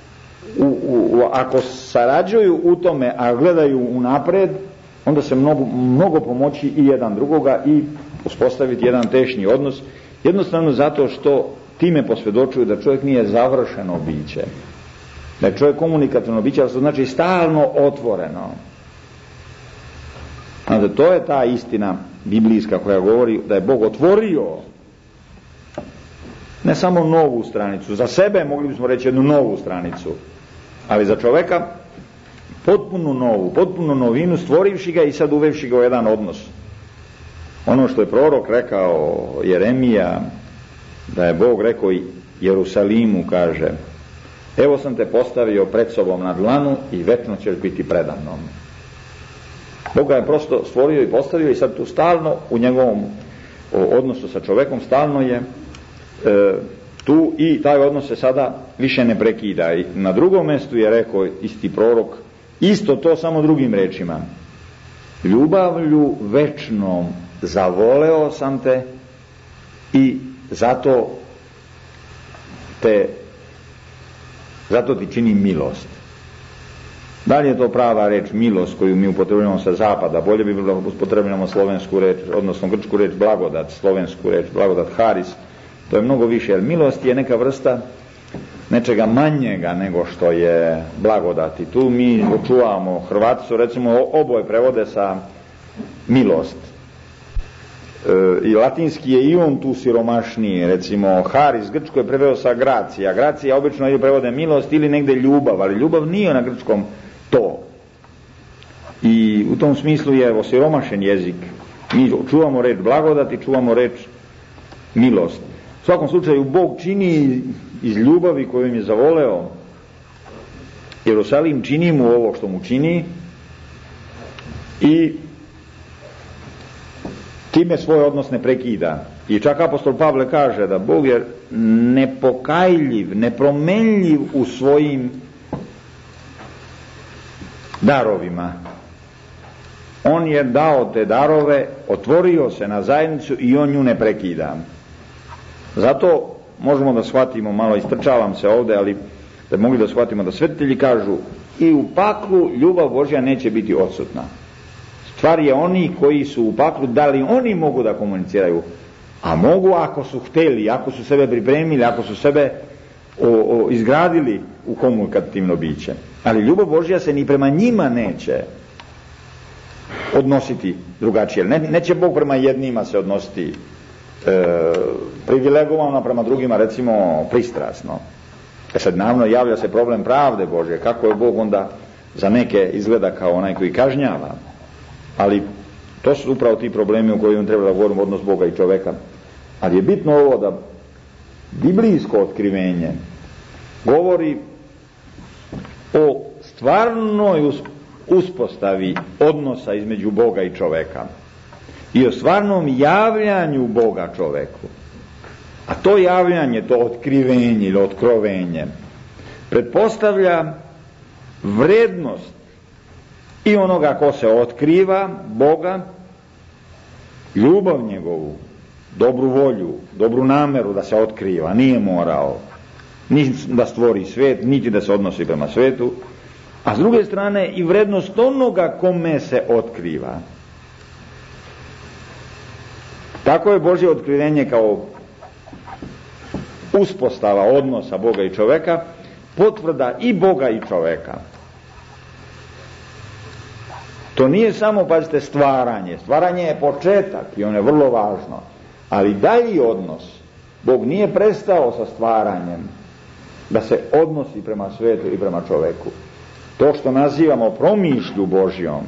ako sarađuju u tome, a gledaju unapred, onda se mnogo pomoći i jedan drugoga i uspostaviti jedan tešnji odnos. Jednostavno zato što time posvjedočuju da čovjek nije završeno biće. Da je čovjek komunikativno biće, ali to znači stalno otvoreno. Znači, to je ta istina biblijska koja govori da je Bog otvorio ne samo novu stranicu, za sebe mogli bismo reći jednu novu stranicu, ali za čoveka potpuno novu, potpuno novinu, stvorivši ga i sad uvevši ga u jedan odnos. Ono što je prorok rekao Jeremija, da je Bog rekao i Jerusalimu, kaže: evo sam te postavio pred sobom na dlanu i večno ćeš biti predamnom. Bog ga je prosto stvorio i postavio i sad tu stalno u njegovom odnosu sa čovekom stalno je tu i taj odnos se sada više ne prekida. I na drugom mjestu je rekao isti prorok isto to, samo drugim rečima: ljubavlju večnom zavoleo sam te i zato ti činim milost. Da li je to prava reč milost koju mi upotrebljamo sa zapada? Bolje bi bilo upotrebljamo slovensku reč, odnosno grčku reč blagodat, slovensku reč blagodat, haris. To je mnogo više, jer milost je neka vrsta nečega manjega nego što je blagodat. I tu mi očuvamo, Hrvati su recimo oboje prevode sa milost. I latinski je i on tu siromašniji, recimo haris grčko je preveo sa gracija. Gracija obično ili prevode milost ili negde ljubav, ali ljubav nije na grčkom to. I u tom smislu je osiromašen jezik. Mi čuvamo reč blagodat i čuvamo reč milost. U svakom slučaju Bog čini iz ljubavi koju im je zavoleo Jerusalim, čini mu ovo što mu čini i time svoj odnos ne prekida. I čak apostol Pavle kaže da Bog je nepokajljiv, nepromenljiv u svojim darovima. On je dao te darove, otvorio se na zajednicu i on nju ne prekida. Zato možemo da shvatimo, malo istrčavam se ovdje, ali da mogli da shvatimo da svetitelji kažu i u paklu ljubav Božja neće biti odsutna. Stvar je oni koji su u paklu, da li oni mogu da komuniciraju? A mogu ako su hteli, ako su sebe pripremili, ako su sebe izgradili u komunikativno biće. Ali ljubav Božja se ni prema njima neće odnositi drugačije. Neće Bog prema jednima se odnositi privilegovano, prema drugima recimo pristrasno. Sad naravno javlja se problem pravde Božje, kako je Bog onda za neke izgleda kao onaj koji kažnjava. Ali to su upravo ti problemi u kojima treba da govorimo odnos Boga i čoveka. Ali je bitno ovo da biblijsko otkrivenje govori o stvarnoj uspostavi odnosa između Boga i čoveka i o stvarnom javljanju Boga čoveku. A to javljanje, to otkrivenje ili otkrovenje pretpostavlja vrednost i onoga ko se otkriva Boga, ljubav njegovu, dobru volju, dobru nameru da se otkriva, nije morao ni da stvori svijet, niti da se odnosi prema svijetu, a s druge strane i vrednost onoga kome se otkriva. Tako je Božje otkrivenje kao uspostava odnosa Boga i čoveka, potvrda i Boga i čoveka. To nije samo, pazite, stvaranje. Stvaranje je početak i ono je vrlo važno. Ali dalji odnos, Bog nije prestao sa stvaranjem da se odnosi prema svetu i prema čoveku. To što nazivamo promišlju Božjom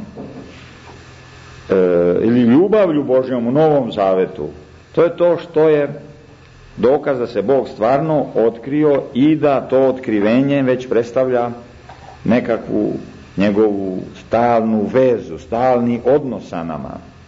ili ljubavlju Božjom u Novom Zavetu, to je to što je dokaz da se Bog stvarno otkrio i da to otkrivenje već predstavlja nekakvu njegovu stalnu vezu, stalni odnos sa nama,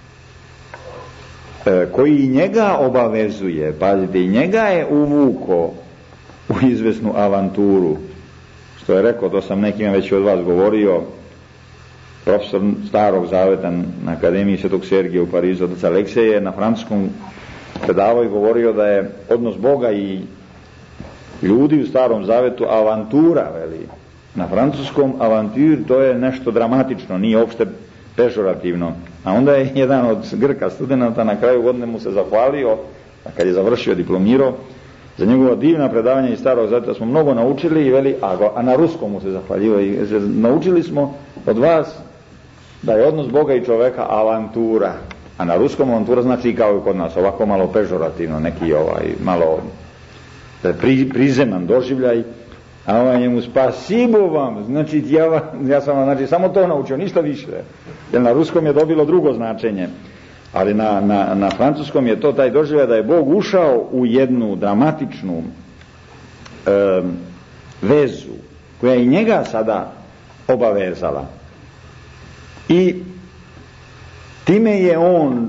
koji i njega obavezuje. Pazite, i njega je uvuko u izvesnu avanturu, što je rekao, to sam nekima već od vas govorio, profesor Starog Zaveta na Akademiji Svetog Sergija u Parizu, otac Aleksej je na francuskom predavao i govorio da je odnos Boga i ljudi u Starom Zavetu avantura, veli. Na francuskom avantur, to je nešto dramatično, nije uopšte pežorativno. A onda je jedan od Grka studenata na kraju godine mu se zahvalio, a kad je završio, diplomirao, za njegova divna predavanja iz Starog Zaveta smo mnogo naučili i veli, a na ruskom mu se zahvaljivao i naučili smo od vas da je odnos Boga i čoveka avantura. A na ruskom avantura znači i kao i kod nas, ovako malo pežorativno, neki malo prizeman doživljaj. A ovaj njemu, spasibo vam, znači ja sam vam samo to naučio, ništa više. Jer na ruskom je dobilo drugo značenje. Ali na francuskom je to taj doživljaj da je Bog ušao u jednu dramatičnu vezu koja i njega sada obavezala. I time je on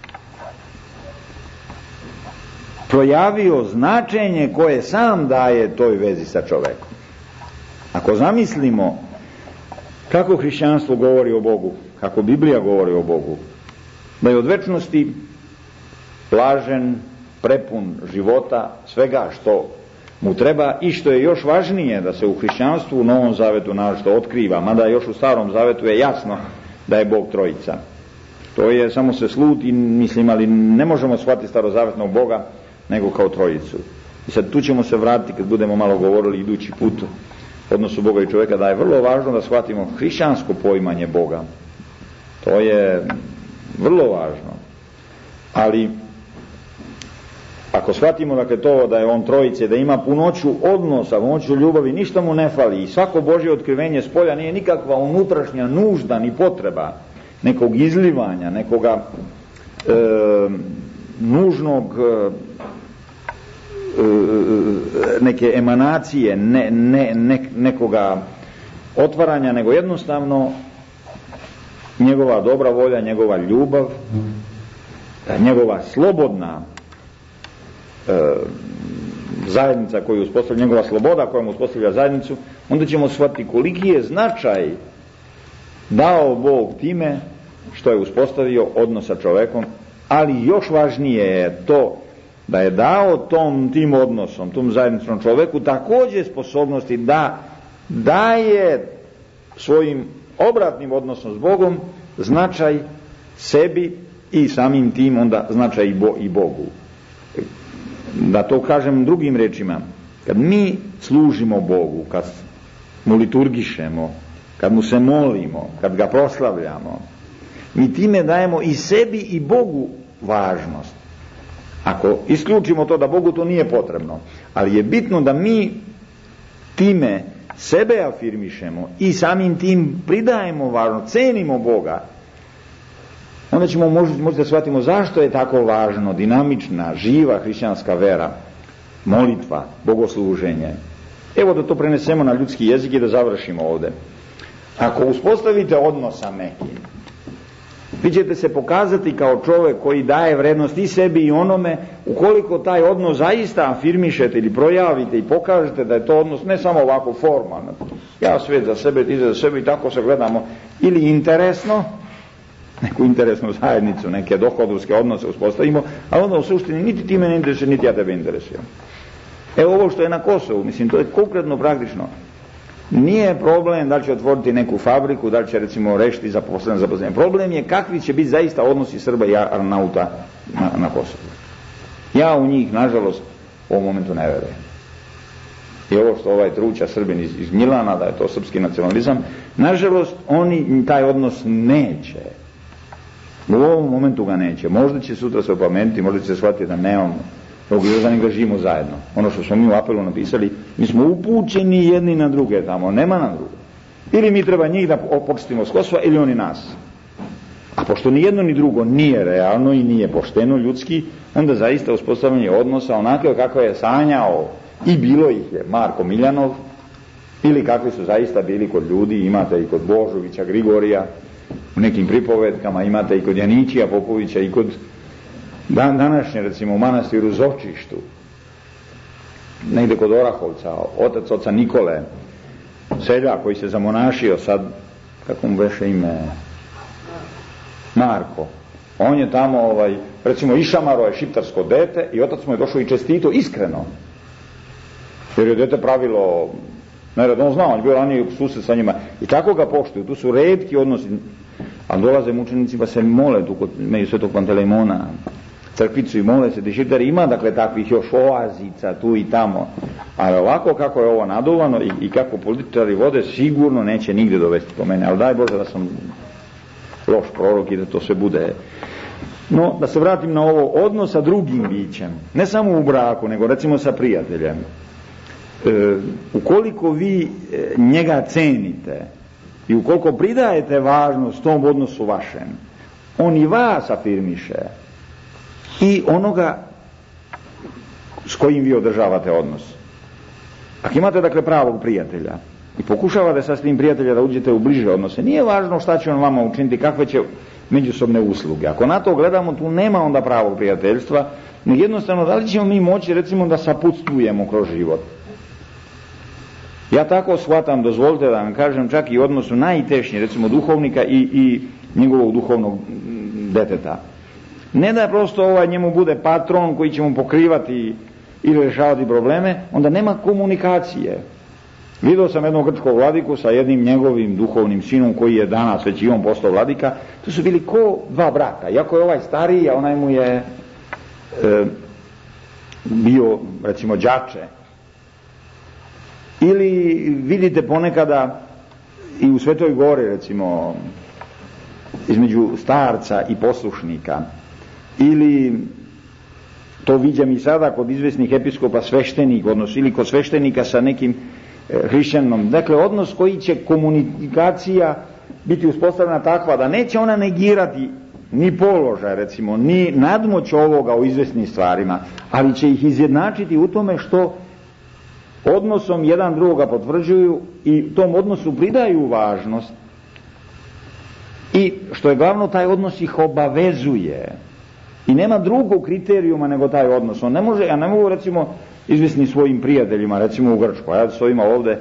projavio značenje koje sam daje toj vezi sa čovekom. Ako zamislimo kako hrišćanstvo govori o Bogu, kako Biblija govori o Bogu, da je od večnosti blažen, prepun života, svega što mu treba i što je još važnije da se u hrišćanstvu u Novom Zavetu našto otkriva, mada još u Starom Zavetu je jasno da je Bog trojica. To je, samo se sluti, mislim, ali ne možemo shvatiti starozavetnog Boga nego kao trojicu. I sad tu ćemo se vratiti kad budemo malo govorili idući put o odnosu Boga i čovjeka, da je vrlo važno da shvatimo hrišćansko poimanje Boga. To je vrlo važno. Ali ako shvatimo dakle to da je on trojice, da ima punoću odnosa, punoću ljubavi, ništa mu ne fali i svako Božje otkrivenje s polja nije nikakva unutrašnja nužda ni potreba nekog izlivanja, nekoga nužnog neke emanacije, nekoga otvaranja, nego jednostavno njegova dobra volja, njegova ljubav, njegova slobodna zajednica koju uspostavlja, njegova sloboda kojom uspostavlja zajednicu, onda ćemo shvatiti koliki je značaj dao Bog time što je uspostavio odnos sa čovekom, ali još važnije je to da je dao tim odnosom, tom zajednicom čoveku također sposobnosti da daje svojim obratnim odnosom s Bogom značaj sebi i samim tim onda značaj i Bogu. Da to kažem drugim rečima, kad mi služimo Bogu, kad mu liturgišemo, kad mu se molimo, kad ga proslavljamo, mi time dajemo i sebi i Bogu važnost. Ako isključimo to da Bogu to nije potrebno, ali je bitno da mi time sebe afirmišemo i samim tim pridajemo važnost, cenimo Boga, onda ćemo možda shvatimo zašto je tako važno dinamična, živa hrišćanska vera, molitva, bogosluženje. Evo da to prenesemo na ljudski jezik i da završimo ovdje. Ako uspostavite odnos sa nekim, vi ćete se pokazati kao čovjek koji daje vrednost i sebi i onome, ukoliko taj odnos zaista afirmišete ili projavite i pokažete da je to odnos ne samo ovako formalno, ja svijet za sebe, ti za sebe i tako se gledamo, ili interesno, neku interesnu zajednicu, neke dohodovske odnose uspostavimo, a onda u suštini niti ti mene interesuje, niti ja tebe interesujem. Evo ovo što je na Kosovu, mislim, to je konkretno praktično. Nije problem da li će otvoriti neku fabriku, da li će recimo rešiti zaposlenje. Problem je kakvi će biti zaista odnosi Srba i Arnauta na Kosovu. Ja u njih, nažalost, u ovom momentu ne verujem. i ovo što ovaj truća Srbin iz Milana, da je to srpski nacionalizam, nažalost oni taj odnos neće. U ovom momentu ga neće. Možda će sutra se opametiti, možda će se shvatiti da nemamo drugog izlaza, nego živimo zajedno. Ono što smo mi u apelu napisali, mi smo upućeni jedni na druge tamo, nema na druge. Ili mi treba njih da počistimo s Kosova, ili oni nas. A pošto ni jedno ni drugo nije realno i nije pošteno ljudski, onda zaista uspostavljanje odnosa onako kako je sanjao, i bilo ih je Marko Miljanov, ili kakvi su zaista bili kod ljudi, imate i kod Božovića, Grigorija, u nekim pripovetkama, imate i kod Janićija Popovića, i kod današnje, recimo, u manastiru Zočištu, negde kod Orahovca, otac oca Nikole, seljak koji se zamonašio sad, kako mu beše ime, Marko. On je tamo, recimo, išamaro je šiptarsko dete i otac mu je došao i čestito iskreno. Jer je dete pravilo, nerad, on znao, on je bio ranije susret sa njima. I tako ga poštuju, tu su retki odnosi. A dolaze mučenici pa se mole tu kod među Svetog Pantelejmona, crkvicu, i mole se. Šiptari ima, dakle, takvih još oazica tu i tamo. Ali ovako kako je ovo naduvano i kako političari vode, sigurno neće nigde dovesti po mene. Ali daj Bože da sam loš prorok i da to sve bude. No, da se vratim na ovo odnos sa drugim bićem, ne samo u braku, nego recimo sa prijateljem. Ukoliko vi njega cenite i ukoliko pridajete važnost tom odnosu vašem, on i vas afirmiše i onoga s kojim vi održavate odnos. Ako imate, dakle, pravog prijatelja i pokušavate sa tim prijatelja da uđete u bliže odnose, nije važno šta će on vama učiniti, kakve će međusobne usluge. Ako na to gledamo, tu nema onda pravog prijateljstva, nego jednostavno da li ćemo mi moći, recimo, da saputstvujemo kroz život. Ja tako shvatam, dozvolite da vam kažem, čak i u odnosu najtešnji, recimo duhovnika i njegovog duhovnog deteta. Ne da prosto njemu bude patron koji će mu pokrivati ili rješavati probleme, onda nema komunikacije. Vidio sam jednog grčkog vladiku sa jednim njegovim duhovnim sinom koji je danas već i on postao vladika. To su bili ko dva brata. Iako je ovaj stariji, a onaj mu je bio, recimo, đače. Ili vidite ponekada i u Svetoj Gori, recimo, između starca i poslušnika, ili to viđam i sada kod izvesnih episkopa sveštenik odnos, ili kod sveštenika sa nekim hrišćanom. Dakle, odnos koji će komunikacija biti uspostavljena takva da neće ona negirati ni položaj, recimo, ni nadmoć ovoga u izvesnim stvarima, ali će ih izjednačiti u tome što odnosom jedan drugoga potvrđuju i tom odnosu pridaju važnost, i što je glavno, taj odnos ih obavezuje i nema drugog kriterijuma nego taj odnos. On ne može, ja ne mogu, recimo, izvisni svojim prijateljima, recimo u Grčkoj, ja stojim ovde,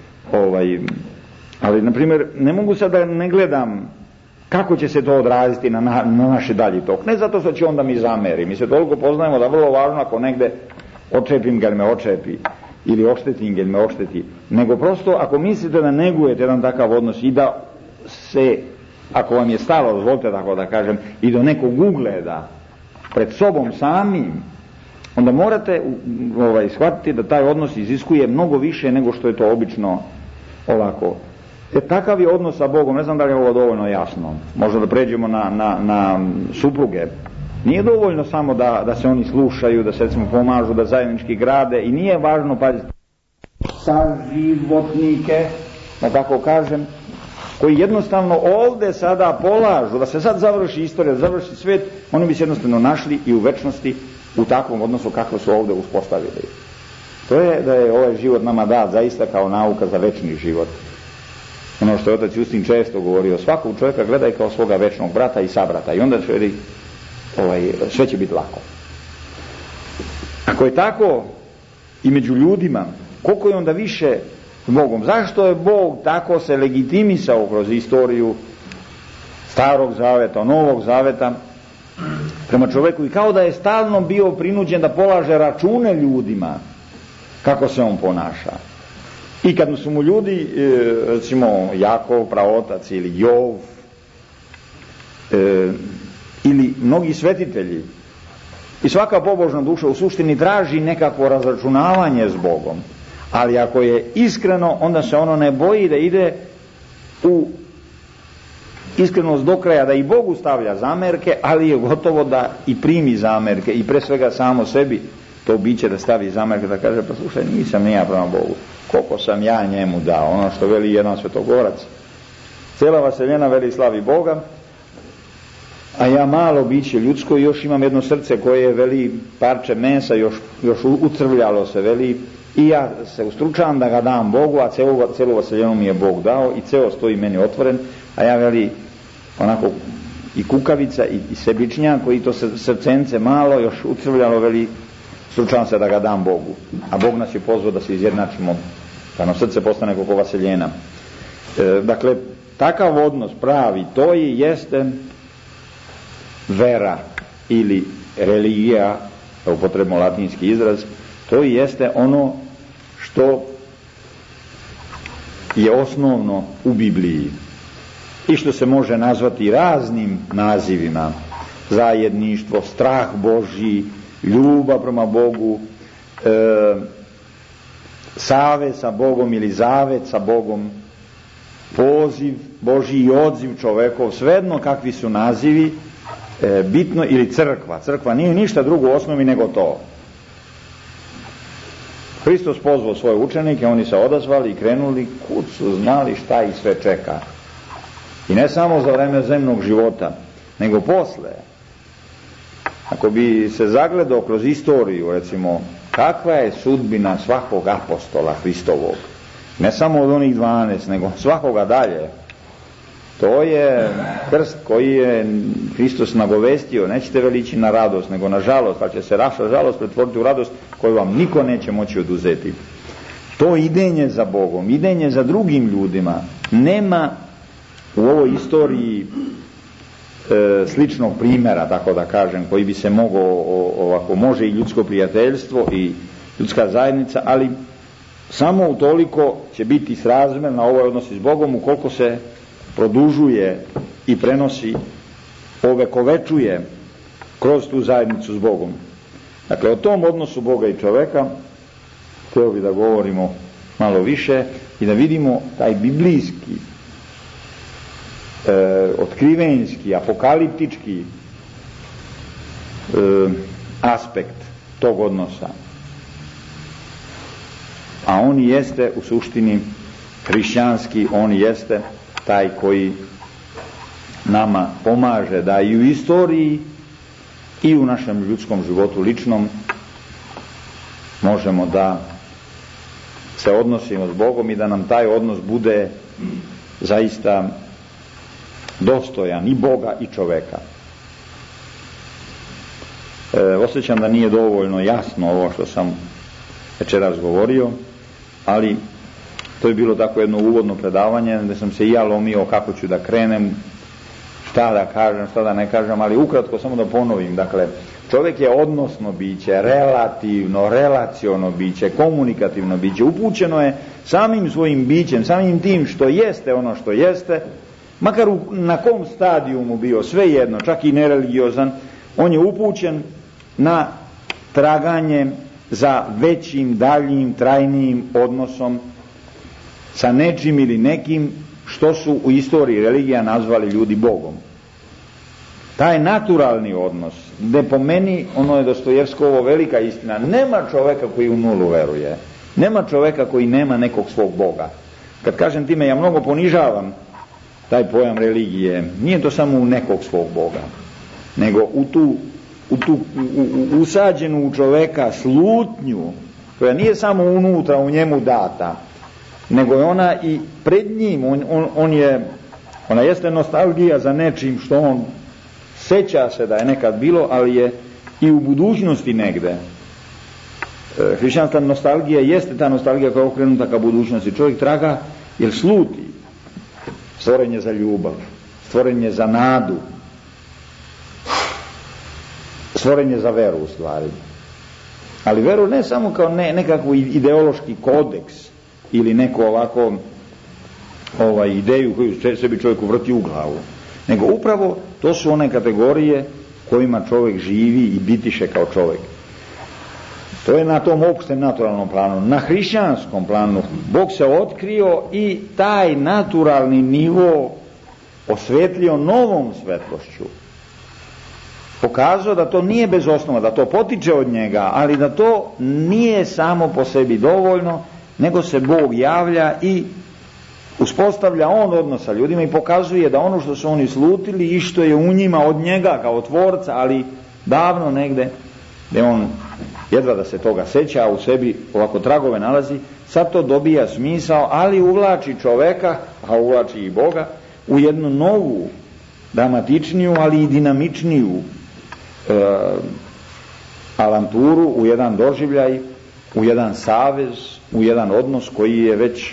ali na primjer ne mogu sad da ne gledam kako će se to odraziti na naši dalji tok, ne zato što će onda mi zameri, mi se toliko poznajemo da je vrlo važno ako negde očepim ga ili me očepi, ili oštetim ga ili me ošteti, nego prosto ako mislite da negujete jedan takav odnos i da se, ako vam je stalo, dozvolite tako da kažem, i do nekog ugleda pred sobom samim, onda morate shvatiti da taj odnos iziskuje mnogo više nego što je to obično ovako. Takav je odnos sa Bogom, ne znam da li je ovo dovoljno jasno. Možda da pređemo na supruge. Nije dovoljno samo da se oni slušaju, da se, recimo, pomažu, da zajednički grade, i nije važno, pazite, sa životnike, da tako kažem, koji jednostavno ovde sada polažu, da se sad završi istorija, da završi svijet, oni bi se jednostavno našli i u večnosti u takvom odnosu kako su ovde uspostavili. To je da je ovaj život nama dat zaista kao nauka za večni život. Ono što je otac Justin često govorio, svakog čovjeka gledaj kao svoga večnog brata i sabrata, i onda sve će biti lako. Ako je tako i među ljudima, koliko je onda više s Bogom? Zašto je Bog tako se legitimisao kroz istoriju Starog zaveta, Novog zaveta prema čovjeku, i kao da je stalno bio prinuđen da polaže račune ljudima kako se on ponaša? I kad su mu ljudi, recimo Jakov, praotac, ili Jov, ili mnogi svetitelji, i svaka pobožna duša u suštini traži nekakvo razračunavanje s Bogom, Ali ako je iskreno, onda se ono ne boji da ide u iskrenost do kraja, da i Bogu stavlja zamerke, ali je gotovo da i primi zamerke i pre svega samo sebi to biće da stavi zamerke, da kaže, pa slušaj, nisam ni ja prema Bogu, koliko sam ja njemu dao, ono što veli jedan svetogorac. Cijela vaseljena veli slavi Boga, a ja malo biće ljudsko, još imam jedno srce koje veli parče mesa, još ucrvljalo se, veli, i ja se ustručavam da ga dam Bogu, a celu vaseljenu mi je Bog dao i ceo stoji meni otvoren, a ja veli onako i kukavica i sebičnjak koji to srcence malo još ucrvljalo, veli, stručavam se da ga dam Bogu, a Bog nas je pozvao da se izjednačimo, da nam srce postane kako vaseljena. Dakle, takav odnos pravi, to i jeste vera ili religija, da upotrebimo latinski izraz, to i jeste ono što je osnovno u Bibliji i što se može nazvati raznim nazivima: zajedništvo, strah Božji, ljubav prema Bogu, savez sa Bogom ili zavet sa Bogom, poziv Božji i odziv čovekov, svejedno kakvi su nazivi, bitno, ili crkva nije ništa drugo u osnovi nego to. Hristos pozvao svoje učenike, oni se odazvali i krenuli kud su znali šta ih sve čeka. I ne samo za vreme zemnog života, nego posle. Ako bi se zagledao kroz istoriju, recimo, kakva je sudbina svakog apostola Hristovog, ne samo od onih 12, nego svakoga dalje, to je krst koji je Hristos nagovestio, nećete velići na radost, nego na žalost, ali će se vaša žalost pretvoriti u radost koju vam niko neće moći oduzeti. To idenje za Bogom, idenje za drugim ljudima, nema u ovoj istoriji sličnog primjera, tako da kažem, koji bi se mogao, ovako, može i ljudsko prijateljstvo i ljudska zajednica, ali samo utoliko će biti srazmjerna ovaj odnos s Bogom ukoliko se produžuje i prenosi, ovekovečuje kroz tu zajednicu s Bogom. Dakle, o tom odnosu Boga i čoveka htio bi da govorimo malo više i da vidimo taj biblijski, otkrivenjski, apokaliptički aspekt tog odnosa. A on jeste u suštini hrišćanski, on jeste taj koji nama pomaže da i u istoriji i u našem ljudskom životu ličnom možemo da se odnosimo s Bogom i da nam taj odnos bude zaista dostojan i Boga i čoveka. Osjećam da nije dovoljno jasno ovo što sam večeras govorio, ali to je bilo tako jedno uvodno predavanje gdje sam se i ja lomio kako ću da krenem, šta da kažem, šta da ne kažem, ali ukratko samo da ponovim. Dakle, čovjek je odnosno biće, relativno, relaciono biće, komunikativno biće, upućeno je samim svojim bićem, samim tim što jeste ono što jeste, makar na kom stadijumu bio, svejedno, čak i nereligiozan, on je upućen na traganje za većim, daljim, trajnijim odnosom sa nečim ili nekim što su u istoriji religija nazvali ljudi Bogom. Taj naturalni odnos, gde po meni, ono je Dostojevskovo velika istina, nema čoveka koji u nulu veruje, nema čoveka koji nema nekog svog Boga. Kad kažem time, ja mnogo ponižavam taj pojam religije, nije to samo u nekog svog Boga, nego u tu usađenu u čoveka slutnju, koja nije samo unutra u njemu data, nego je ona i pred njim, ona jeste nostalgija za nečim što on seća se da je nekad bilo, ali je i u budućnosti negde. Hrišćanska nostalgija jeste ta nostalgija koja je okrenuta ka budućnosti. Čovjek traga jer sluti. Stvoren je za ljubav, stvoren je za nadu, stvoren je za veru u stvari. Ali veru ne samo kao nekakvu ideološki kodeks ili neku ovako ideju koju sebi čovjek uvrti u glavu, nego upravo to su one kategorije kojima čovjek živi i bitiše kao čovjek. To je na tom opštem naturalnom planu. Na hrišćanskom planu Bog se otkrio i taj naturalni nivo osvetlio novom svetlošću. Pokazao da to nije bez osnova, da to potiče od njega, ali da to nije samo po sebi dovoljno, nego se Bog javlja i uspostavlja on odnos sa ljudima i pokazuje da ono što su oni slutili i što je u njima od njega kao tvorca, ali davno negde, da on jedva da se toga seća, a u sebi ovako tragove nalazi, sad to dobija smisao, ali uvlači čoveka, a uvlači i Boga, u jednu novu, dramatičniju, ali i dinamičniju avanturu, u jedan doživljaj, u jedan savez, u jedan odnos koji je već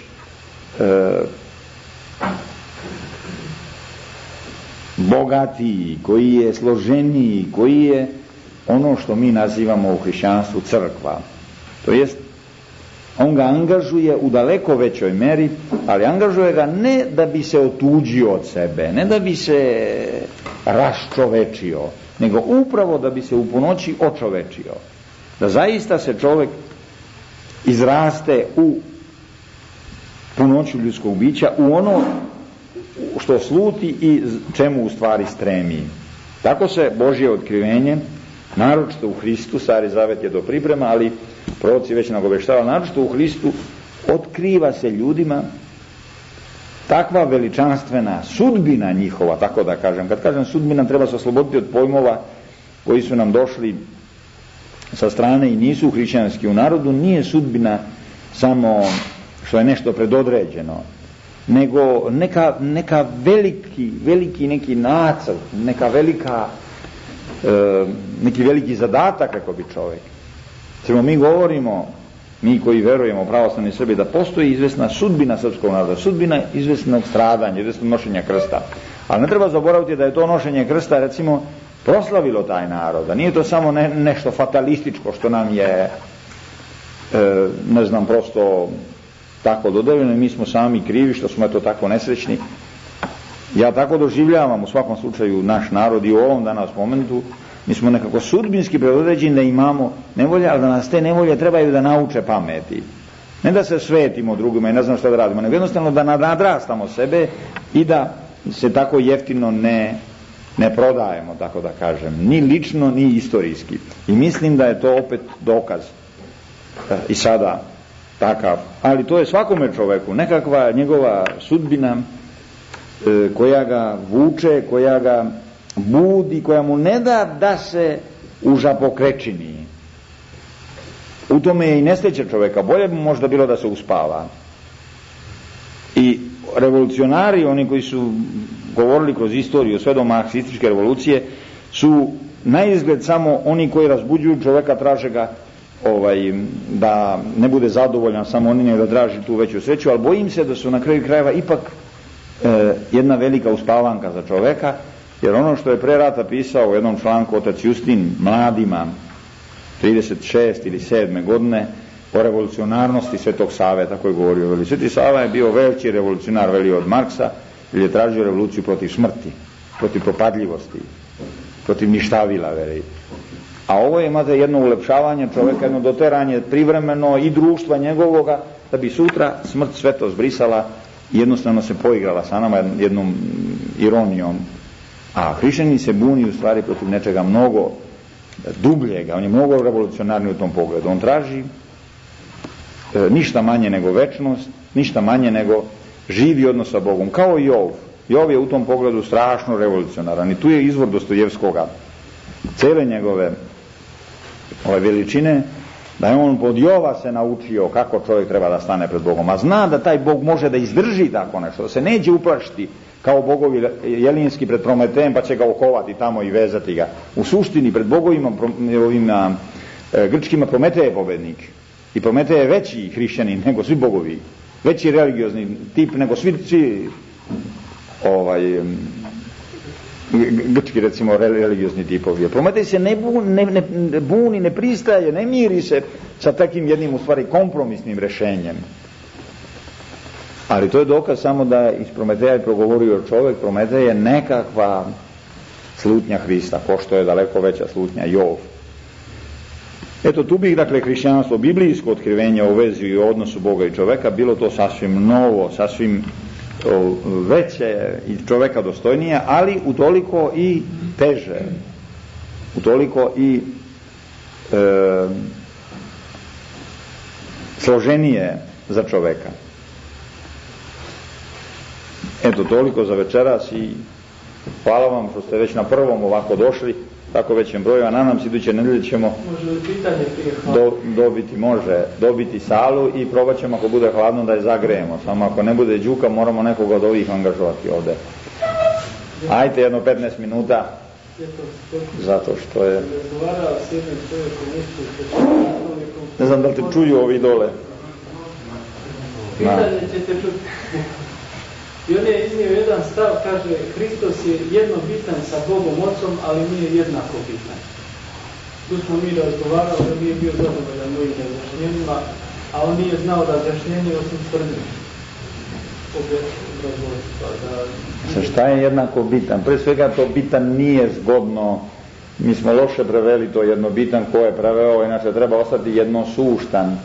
bogatiji, koji je složeniji, koji je ono što mi nazivamo u hrišćanstvu crkva. To jest, on ga angažuje u daleko većoj meri, ali angažuje ga ne da bi se otuđio od sebe, ne da bi se raščovečio, nego upravo da bi se u punoći očovečio. Da zaista se čovjek izraste u punoću ljudskog bića, u ono što sluti i čemu u stvari stremi. Tako se Božje otkrivenje, naročito u Hristu, Stari Zavet je do priprema, ali proroci već nagoveštavali, naročito u Hristu otkriva se ljudima takva veličanstvena sudbina njihova, tako da kažem. Kad kažem sudbina, treba se osloboditi od pojmova koji su nam došli sa strane i nisu hrišćanski. U narodu nije sudbina samo što je nešto predodređeno, nego neka veliki neki nacrt, neki veliki zadatak, rekao bi čovjek. Samo mi govorimo, mi koji verujemo pravoslavni Srbi, da postoji izvesna sudbina srpskog naroda, sudbina izvesnog stradanja, izvesnog nošenja krsta. Ali ne treba zaboraviti da je to nošenje krsta, recimo, proslavilo taj narod, da nije to samo nešto fatalističko što nam je, ne znam, prosto tako dodeljeno i mi smo sami krivi što smo eto tako nesrećni. Ja tako doživljavam u svakom slučaju naš narod i u ovom danas momentu. Mi smo nekako sudbinski predodređeni da imamo nevolje, ali da nas te nevolje trebaju da nauče pameti. Ne da se svetimo drugima i ne znam što da radimo, nego jednostavno da nadrastamo sebe i da se tako jeftino ne prodajemo, tako da kažem, ni lično, ni istorijski. I mislim da je to opet dokaz i sada takav. Ali to je svakome čoveku nekakva njegova sudbina koja ga vuče, koja ga budi, koja mu ne da se užapokrečini. U tome je i nesreća čoveka. Bolje bi možda bilo da se uspava. I revolucionari, oni koji su govorili kroz istoriju sve do marksističke revolucije, su na izgled samo oni koji razbuđuju čoveka, traže ga da ne bude zadovoljan samo oni, nego da traži tu veću sreću, ali bojim se da su na kraju krajeva ipak jedna velika uspavanka za čoveka, jer ono što je pre rata pisao u jednom članku otac Justin mladima 36 ili 7. godine o revolucionarnosti Svetog Save, tako je govorio. Sveti Sava je bio veći revolucionar, veli, od Marksa, jer je tražio revoluciju protiv smrti, protiv propadljivosti, protiv ništavila, veli. A ovo je imate jedno ulepšavanje čoveka, jedno doteranje privremeno i društva njegovoga, da bi sutra smrt sve to zbrisala i jednostavno se poigrala sa nama jednom ironijom. A hrišćanin se buni u stvari protiv nečega mnogo dubljega, on je mnogo revolucionarni u tom pogledu. On traži ništa manje nego večnost, ništa manje nego živi odnos sa Bogom, kao i Jov. Jov je u tom pogledu strašno revolucionaran i tu je izvor Dostojevskoga, cele njegove veličine, da je on od Jova se naučio kako čovjek treba da stane pred Bogom, a zna da taj Bog može da izdrži tako nešto, da se neće uplašiti kao bogovi jelinski pred Prometejem pa će ga okovati tamo i vezati ga. U suštini pred bogovima grčkima Prometej je pobednik i Prometej je veći hrišćanin nego svi bogovi, veći religiozni tip nego svi grčki recimo religiozni tipovi. Prometej se ne buni, ne pristaje, ne miri se sa takim jednim u stvari kompromisnim rešenjem. Ali to je dokaz samo da iz Prometeja je progovorio čovjek. Prometej je nekakva slutnja Hrista, ko što je daleko veća slutnja Jov. Eto, tu bih, dakle, hrišćanstvo, biblijsko otkrivenje u vezi i odnosu Boga i čoveka, bilo to sasvim novo, sasvim veće i čoveka dostojnije, ali utoliko i teže, utoliko i složenije za čoveka. Eto, toliko za večeras i hvala vam što ste već na prvom ovako došli, tako većem broju, a nadam se iduće nedelje ćemo dobiti salu i probat ćemo ako bude hladno da je zagrejemo. Samo ako ne bude đuka moramo nekoga od ovih angažovati ovde. Ajte jedno 15 minuta. Zato što je... Ne znam da li te čuju ovi dole. Pitanje ćete čuti. I on je iznio jedan stav, kaže, Hristos je jedno bitan sa Bogom Otcom, ali nije jednako bitan. Tu smo mi razgovarali da nije bio zadovoljan mojim razjašnjenjima, a on nije znao razjašnjenje osim tvrdnje. Šta je jednako bitan? Pre svega to bitan nije zgodno. Mi smo loše preveli to jedno bitan, ko je preveo, inače treba ostati jednosuštan.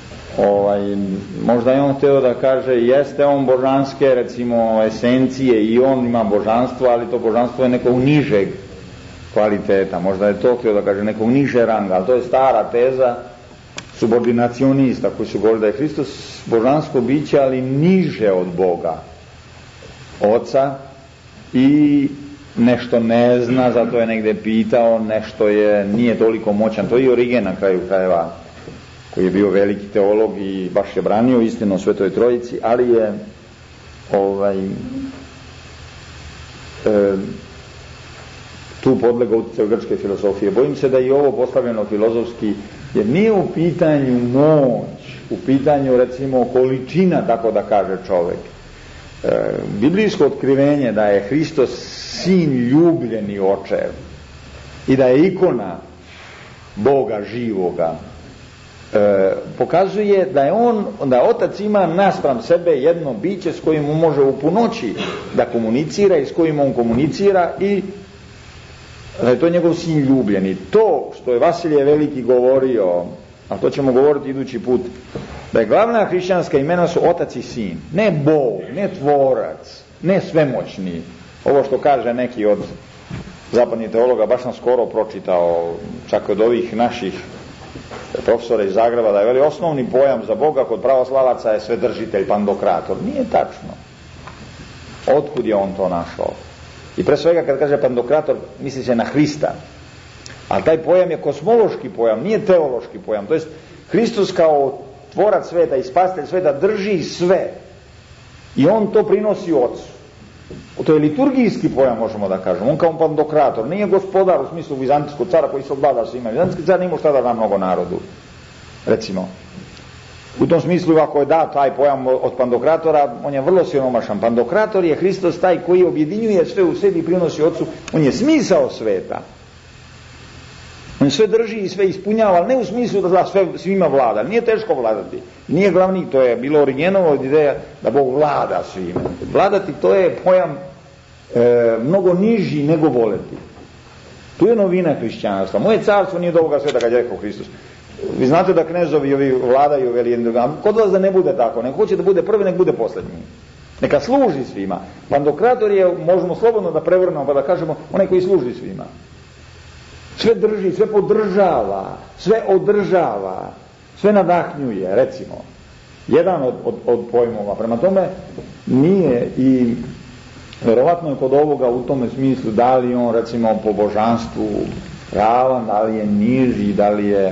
Možda je on hteo da kaže jeste on božanske recimo esencije i on ima božanstvo, ali to božanstvo je nekog nižeg kvaliteta, možda je to hteo da kaže nekog niže ranga, ali to je stara teza subordinacionista koji su govorili da je Hristos božansko biće, ali niže od Boga Oca i nešto ne zna, zato je negde pitao, nešto nije toliko moćan. To je i Origen na kraju krajeva, koji je bio veliki teolog i baš je branio istinu o Svetoj Trojici, ali je tu podlegao utjecaju grčke filozofije. Bojim se da je i ovo postavljeno filozofski, jer nije u pitanju moć, u pitanju recimo količina, tako da kaže čovek. Biblijsko otkrivenje da je Hristos sin ljubljeni očev i da je ikona Boga živoga, pokazuje da Otac ima naspram sebe jedno biće s kojim mu može u punoći da komunicira i s kojim on komunicira i da je to njegov sin ljubljeni. To što je Vasilije Veliki govorio, a to ćemo govoriti idući put, da je glavna hrišćanska imena su Otac i Sin, ne Bog, ne Tvorac, ne svemoćni. Ovo što kaže neki od zapadnih teologa, baš sam skoro pročitao, čak od ovih naših profesora iz Zagreba, da je veli osnovni pojam za Boga kod pravoslavaca je svedržitelj, pandokrator. Nije tačno. Otkud je on to našao? I pre svega kad kaže pandokrator misli se na Hrista, ali taj pojam je kosmološki pojam, nije teološki pojam. To jest Hristos kao tvorac sveta i spasitelj sveta drži sve i on to prinosi Otcu. To je liturgijski pojam, možemo da kažemo. On kao pandokrator nije gospodar u smislu vizantijskog cara koji se vlada svima. Vizantijski car nije šta da da mnogo narodu, recimo. U tom smislu, ako je da taj pojam od pandokratora, on je vrlo siromašan. Pandokrator je Hristos taj koji objedinjuje sve u sebi i prinosi Otcu. On je smisao sveta. On sve drži i sve ispunjava, ali ne u smislu da svima vlada. Nije teško vladati. Nije glavni, to je bilo Origenovo od ideja da Bog vlada svima. Vladati, to je pojam mnogo niži nego voleti. Tu je novina hrišćanstva. Moje carstvo nije do ovoga sveta, kad je rekao Hristos. Vi znate da knezovi ovi vladaju, kod vas da ne bude tako. Nek hoće da bude prvi, nek bude poslednji. Neka služi svima. Pandokrator je, možemo slobodno da prevrnemo pa da kažemo, onaj koji služi svima. Sve drži, sve podržava, sve održava, sve nadahnjuje, recimo. Jedan od pojmova. Prema tome nije i verovatno je kod ovoga u tome smislu da li on recimo po božanstvu ravan, da li je niži, da li je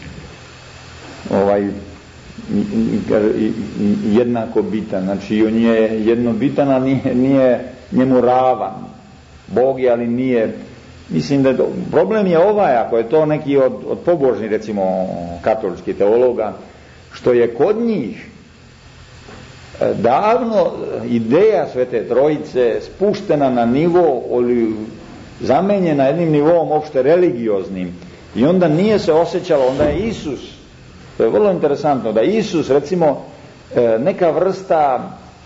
jednako bitan. Znači on je jedno bitan, a nije njemu ravan. Bog je, ali nije. Mislim da problem je ako je to neki od pobožnih, recimo katoličkih teologa, što je kod njih davno ideja Svete Trojice spuštena na nivo, zamenjena jednim nivom opšte religioznim, i onda nije se osjećalo, onda je Isus, to je vrlo interesantno, da Isus recimo neka vrsta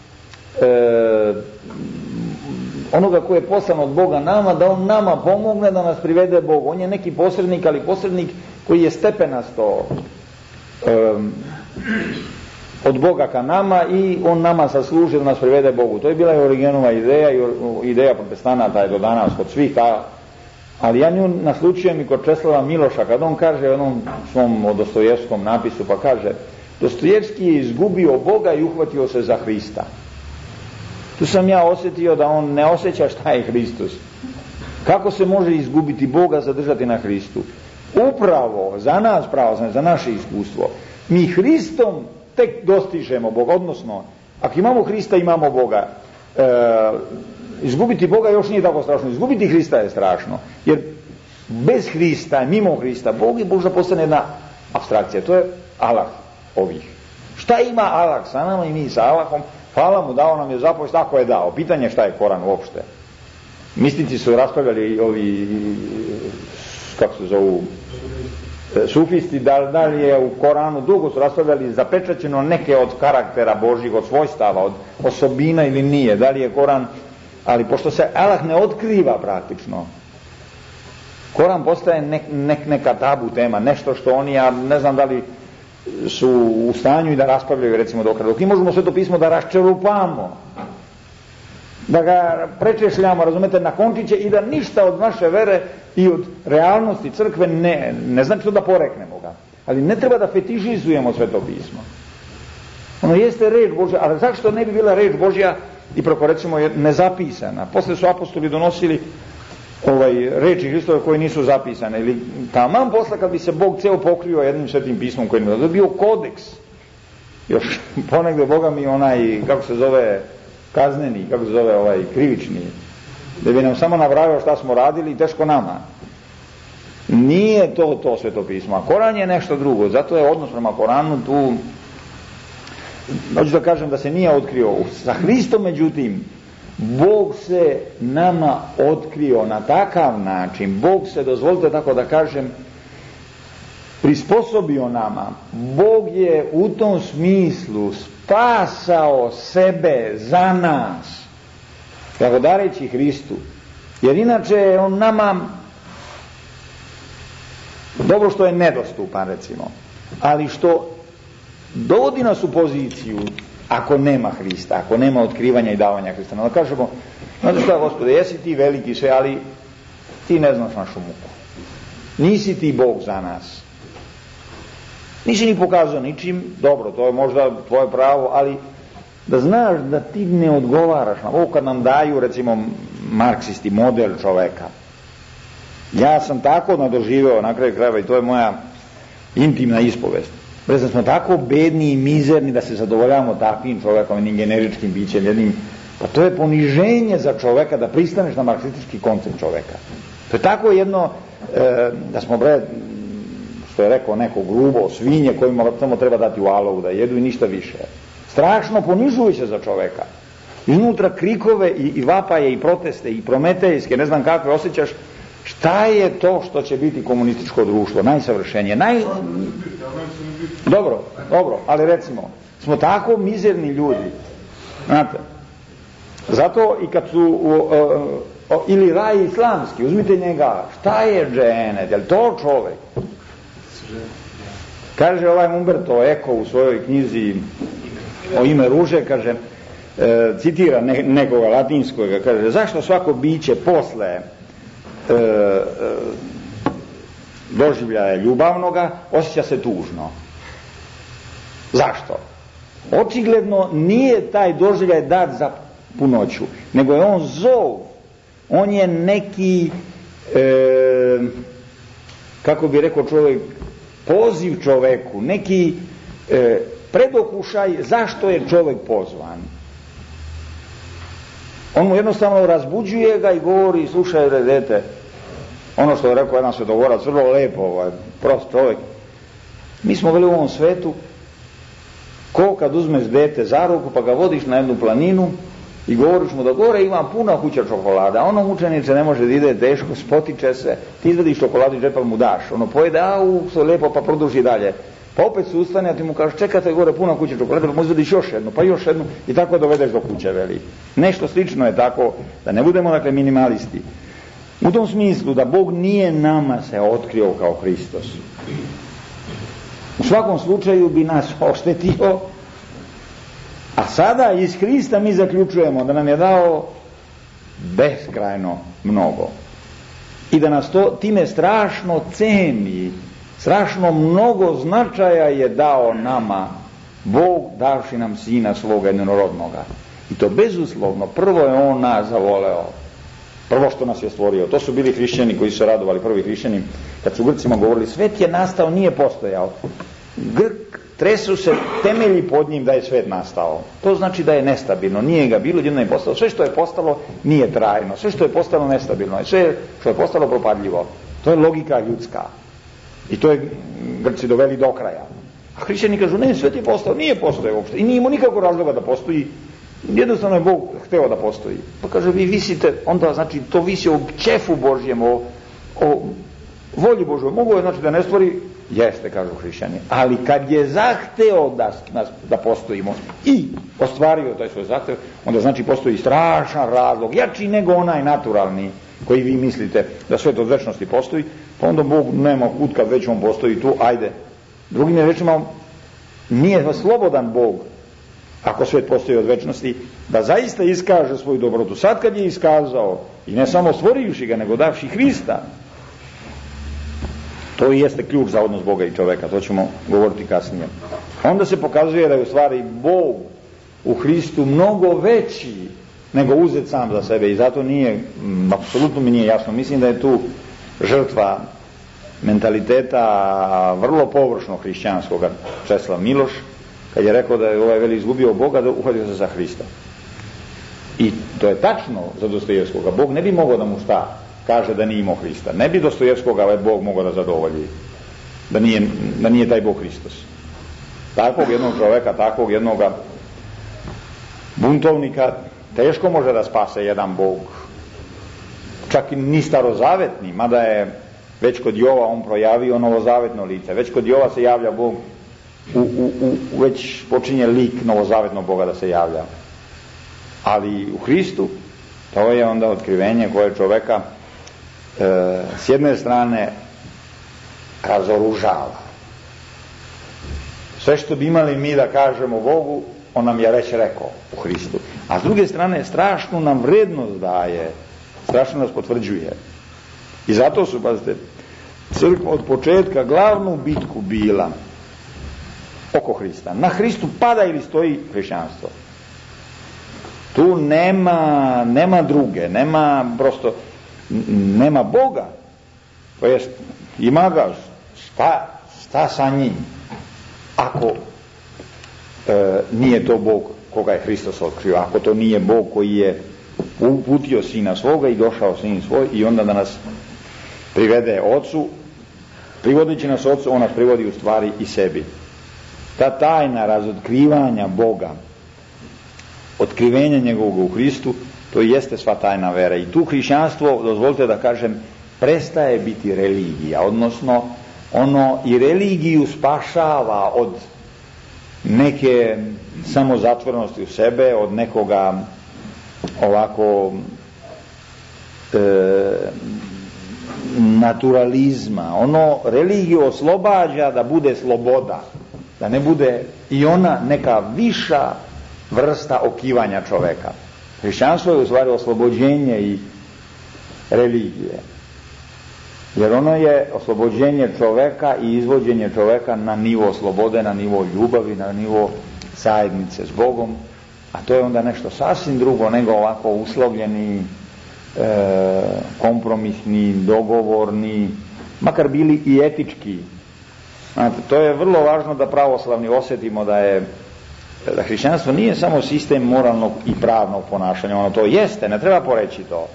onoga koji je poslan od Boga nama, da on nama pomogne da nas privede Bogu. On je neki posrednik, ali posrednik koji je stepenasto od Boga ka nama i on nama zasluži da nas privede Bogu. To je bila i Origenova ideja i ideja protestanata je do danas kod svih, ali ja nju naslučujem i kod Česlava Miloša kad on kaže u onom svom Dostojevskom napisu, pa kaže Dostojevski je izgubio Boga i uhvatio se za Hrista. Tu sam ja osjetio da on ne osjeća šta je Hristos. Kako se može izgubiti Boga, zadržati na Hristu? Upravo za nas pravoslavne, za naše iskustvo, mi Hristom tek dostižemo Boga, odnosno ako imamo Hrista imamo Boga. Izgubiti Boga još nije tako strašno, izgubiti Hrista je strašno, jer bez Hrista, mimo Hrista, Bog je možda postane jedna apstrakcija, to je Allah ovih. Šta ima Allah sa nama i mi sa Allahom? Hvala mu, dao nam je zapovijest, tako je dao. Pitanje šta je Koran uopšte. Mistici su raspravljali ovi, kako se zovu, sufisti, da li je u Koranu, dugo su raspravljali zapečaćeno neke od karaktera Božjih, od svojstava, od osobina ili nije, da li je Koran, ali pošto se Allah ne otkriva praktično, Koran postaje neka tabu tema, nešto što oni, ja ne znam da li su u stanju i da raspravljaju recimo do kraja. Dok mi možemo Sveto pismo da raščerupamo, da ga prečešljamo, razumete, na končiće i da ništa od naše vere i od realnosti crkve ne znači to da poreknemo ga. Ali ne treba da fetišizujemo Sveto pismo. Ono jeste reč Božja, ali zašto ne bi bila reč Božja i preko recimo nezapisana? Posle su apostoli donosili reči Hristove koje nisu zapisane, ili taman posle kad bi se Bog ceo pokrio jednim Svetim pismom koji je bio kodeks, još ponegde Boga mi onaj, kako se zove, kazneni, kako se zove krivični, da bi nam samo nabrajao šta smo radili i teško nama. Nije to Sveto pismo, a Koran je nešto drugo, zato je odnos prema Koranu tu, hoću da kažem da se nije otkrio sa Hristom, međutim Bog se nama otkrio na takav način, Bog se, dozvolite tako da kažem, prisposobio nama. Bog je u tom smislu spasao sebe za nas, blagodareći Hristu, jer inače on nama, dobro što je nedostupan recimo, ali što dovodi nas u poziciju ako nema Hrista, ako nema otkrivanja i davanja Hrista. Da kažemo, znate šta Gospode, jesi ti veliki sve, ali ti ne znaš našu muku. Nisi ti Bog za nas. Nisi ni pokazao ničim, dobro, to je možda tvoje pravo, ali da znaš da ti ne odgovaraš na ovo kad nam daju, recimo, marksisti model čoveka. Ja sam tako nadoživeo na kraju krajeva i to je moja intimna ispovest. Da smo tako bedni i mizerni da se zadovoljavamo takvim čovekom, jednim generičkim bićem, jednim, pa to je poniženje za čoveka da pristaneš na marksistički koncept čoveka. To je tako jedno, da smo što je rekao neko grubo, svinje kojima samo treba dati u alovu da jedu i ništa više. Strašno ponižujuće za čoveka. Iznutra krikove i vapaje i proteste i prometejske, ne znam kakve osjećaš. Šta je to što će biti komunističko društvo, najsavršenije, Dobro, ali recimo, smo tako mizerni ljudi, znate, zato i kad su, ili raj islamski, uzmite njega, šta je dženet, je li to čovek? Kaže Umberto Eco u svojoj knjizi o ime ruže, kaže, citira nekoga latinskog, kaže, zašto svako biće posle doživljaja ljubavnoga osjeća se tužno? Zašto? Očigledno nije taj doživljaj dat za punoću, nego je on zov, on je neki kako bi rekao čovjek, poziv čoveku, neki predokušaj zašto je čovjek pozvan. On mu jednostavno razbuđuje ga i govori, slušaj dete, ono što je rekao jedan svetogorac, vrlo lepo, prost čovjek, mi smo bili u ovom svetu ko kad uzmeš dete za ruku pa ga vodiš na jednu planinu i govoriš mu da gore ima puna kuća čokolada, ono mučenice ne može da ide, teško, spotiče se, ti izvediš čokoladu i džepa mu daš, ono pojede, sve lepo, pa produži dalje, pa opet se ustane, a ti mu kažeš čekate gore puna kuća čokolada, pa mu izvediš još jednu, pa još jednu i tako dovedeš do kuće, veli. Nešto slično je tako, da ne budemo dakle minimalisti. U tom smislu da Bog nije nama se otkrio kao Hristos. U svakom slučaju bi nas oštetio, a sada iz Hrista mi zaključujemo da nam je dao beskrajno mnogo i da nas to time strašno ceni, strašno mnogo značaja je dao nama Bog davši nam Sina svoga jednorodnoga. I to bezuslovno, prvo je On nas zavoleo, prvo što nas je stvorio. To su bili hrišćani koji su se radovali, prvi hrišćani, kad su Grcima govorili svet je nastao, nije postojao. Grk, tresu se temelji pod njim da je svet nastao. To znači da je nestabilno, nije ga bilo, jedno je postalo. Sve što je postalo nije trajno, sve što je postalo nestabilno, sve što je postalo propadljivo. To je logika ljudska. I to je Grci doveli do kraja. A hrišćani kažu, ne, svet je postao, nije postoje uopšte. I nije imao nikakvog razloga da postoji. Jednostavno je Bog hteo da postoji. Pa kaže, vi visite, onda znači to visi o ćefu Božjem, o volji Božoj. Mogu je znači da ne stvori, jeste, kažu hrišćani. Ali kad je zahteo da postojimo i ostvario taj svoj zahtev, onda znači postoji strašan razlog, jači nego onaj naturalni koji vi mislite da svet od večnosti postoji, pa onda Bog nema kud kad već on postoji tu, ajde. Drugim rečima, nije slobodan Bog, ako svet postoji od večnosti, da zaista iskaže svoju dobrotu. Sad kad je iskazao, i ne samo stvorivši ga, nego davši Hrista, to i jeste ključ za odnos Boga i čoveka, to ćemo govoriti kasnije. Onda se pokazuje da je u stvari Bog u Hristu mnogo veći nego uzet sam za sebe i zato nije, apsolutno mi nije jasno, mislim da je tu žrtva mentaliteta vrlo površno hrišćanskog Česlav Miloš, kad je rekao da je ovaj veli izgubio Boga, da uhvatio se za Hrista. I to je tačno za Dostojevskoga. Bog ne bi mogao da mu šta kaže da nije imao Hrista. Ne bi Dostojevskoga ovaj Bog mogao da zadovolji da nije taj Bog Hristos. Takvog jednog čoveka, takvog jednog buntovnika teško može da spase jedan Bog. Čak i ni starozavetni, mada je već kod Jova on projavio novozavetno lice. Već kod Jova se javlja Bog, već počinje lik novozavetnog Boga da se javlja. Ali u Hristu to je onda otkrivenje koje čoveka s jedne strane razoružava. Sve što bi imali mi da kažemo Bogu, on nam je već rekao u Hristu. A s druge strane strašnu nam vrednost daje, strašno nas potvrđuje. I zato su, pazite, crkva od početka glavnu bitku bila oko Hrista. Na Hristu pada ili stoji hrišćanstvo. Tu nema druge, nema Boga. To jest, ima ga, šta sa njim? Ako nije to Bog koga je Hristos otkrio, ako to nije Bog koji je uputio Sina svoga i došao Sin svoj i onda da nas privede Ocu, privodeći nas Ocu, on nas privodi u stvari i sebi. Ta tajna razotkrivanja Boga, otkrivenja njegovog u Hristu, to jeste sva tajna vera. I tu hrišćanstvo, dozvolite da kažem, prestaje biti religija, odnosno ono i religiju spašava od neke samozatvorenosti u sebe, od nekoga ovako naturalizma. Ono religiju oslobađa da bude sloboda, da ne bude i ona neka viša vrsta okivanja čoveka. Hrišćanstvo je u stvari oslobođenje i religije, jer ono je oslobođenje čoveka i izvođenje čoveka na nivo slobode, na nivo ljubavi, na nivo zajednice s Bogom, a to je onda nešto sasvim drugo nego ovako uslovljeni, kompromisni, dogovorni, makar bili i etički. Znate, to je vrlo važno da pravoslavni osjetimo da hrišćanstvo nije samo sistem moralnog i pravnog ponašanja, ono to jeste, ne treba poreći to.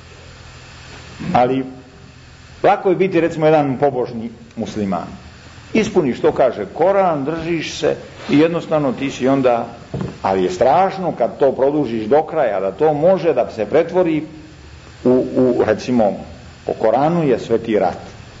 Ali lako je biti recimo jedan pobožni musliman. Ispuniš što kaže Koran, držiš se i jednostavno ti si onda, ali je strašno kad to produžiš do kraja, da to može da se pretvori u recimo, po Koranu je sveti rat.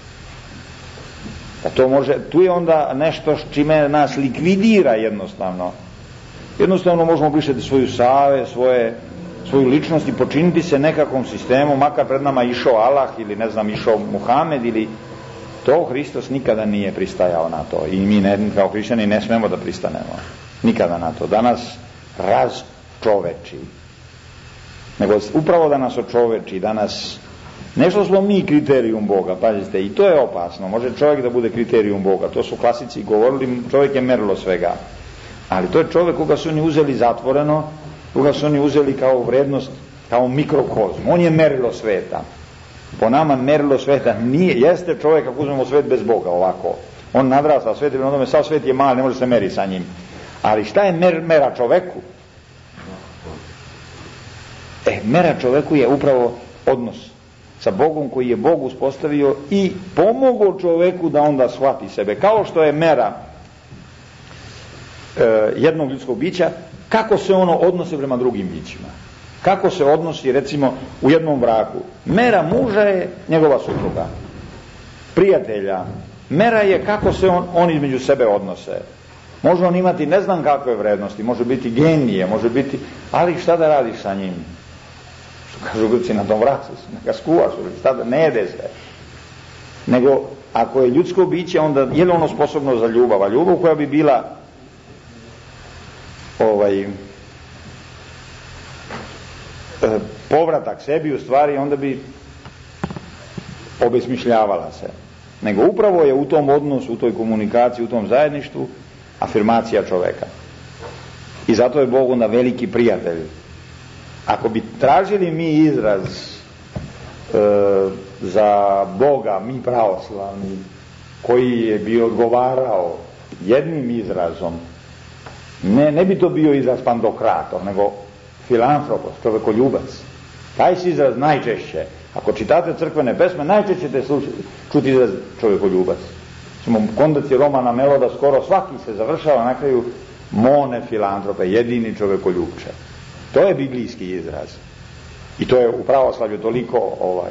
Da to može, tu je onda nešto čime nas likvidira jednostavno. Jednostavno možemo brišati svoju savest, svoje svoju ličnost i počiniti se nekakvom sistemu, makar pred nama išao Allah ili ne znam išao Muhamed ili to, Hristos nikada nije pristajao na to i mi kao hrišćani ne smemo da pristanemo nikada na to, da nas razčoveči, nego upravo da nas očoveči, da nas, nešto smo mi kriterijum Boga, pazite, i to je opasno, može čovjek da bude kriterijum Boga, to su klasici govorili, čovjek je merilo svega, ali to je čovjek koga su oni uzeli zatvoreno, koga su oni uzeli kao vrednost, kao mikrokozm, on je merilo sveta. Po nama merilo sveta nije, jeste čovjek ako uzmemo svet bez Boga ovako, on nadrasta svet i prema tome sav svet je mali, ne može se meri sa njim, ali šta je mera čoveku? Mera čoveku je upravo odnos sa Bogom koji je Bog uspostavio i pomogao čoveku da onda shvati sebe, kao što je mera jednog ljudskog bića, kako se ono odnosi prema drugim bićima, kako se odnosi recimo u jednom braku. Mera muža je njegova supruga, prijatelja, mera je kako se on između sebe odnose. Može on imati ne znam kakve vrednosti, može biti genije, može biti, ali šta da radiš sa njim? Što kažu Grci, na tom vracu, neka skuvaš, šta da ne jede se. Nego ako je ljudsko biće, onda je li ono sposobno za ljubav, a ljubav koja bi bila povratak sebi, u stvari onda bi obesmišljavala se, nego upravo je u tom odnosu, u toj komunikaciji, u tom zajedništvu afirmacija čoveka. I zato je Bog onda veliki prijatelj. Ako bi tražili mi izraz za Boga, mi pravoslavni, koji bi odgovarao jednim izrazom, ne bi to bio izraz pandokrator, nego filantropos, čovekoljubac. Taj si izraz najčešće, ako čitate crkvene pesme, najčešće ćete čuti izraz čovekoljubac. Kondaci Romana Meloda, skoro svaki se završava na kraju mone filantrope, jedini čovekoljubče. To je biblijski izraz. I to je u pravoslavlju toliko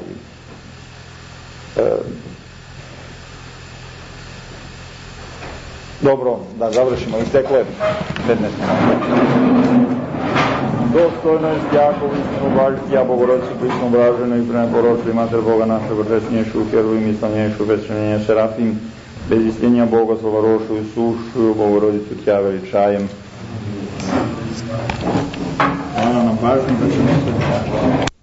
dobro, da završimo, isteklo je 15 minuta. Dostojnost Jakov, istinu Blažiti, a Bogorodicu prisnu Blaženu i preneporosli Mater Boga našeg česnješu, Heruvim i slavnješu, bez činjenja Serafim, bez istinja Bogoslova Rošu i Sušu, Bogorodicu Tja veličajem. Hvala na pažnju, da ćemo se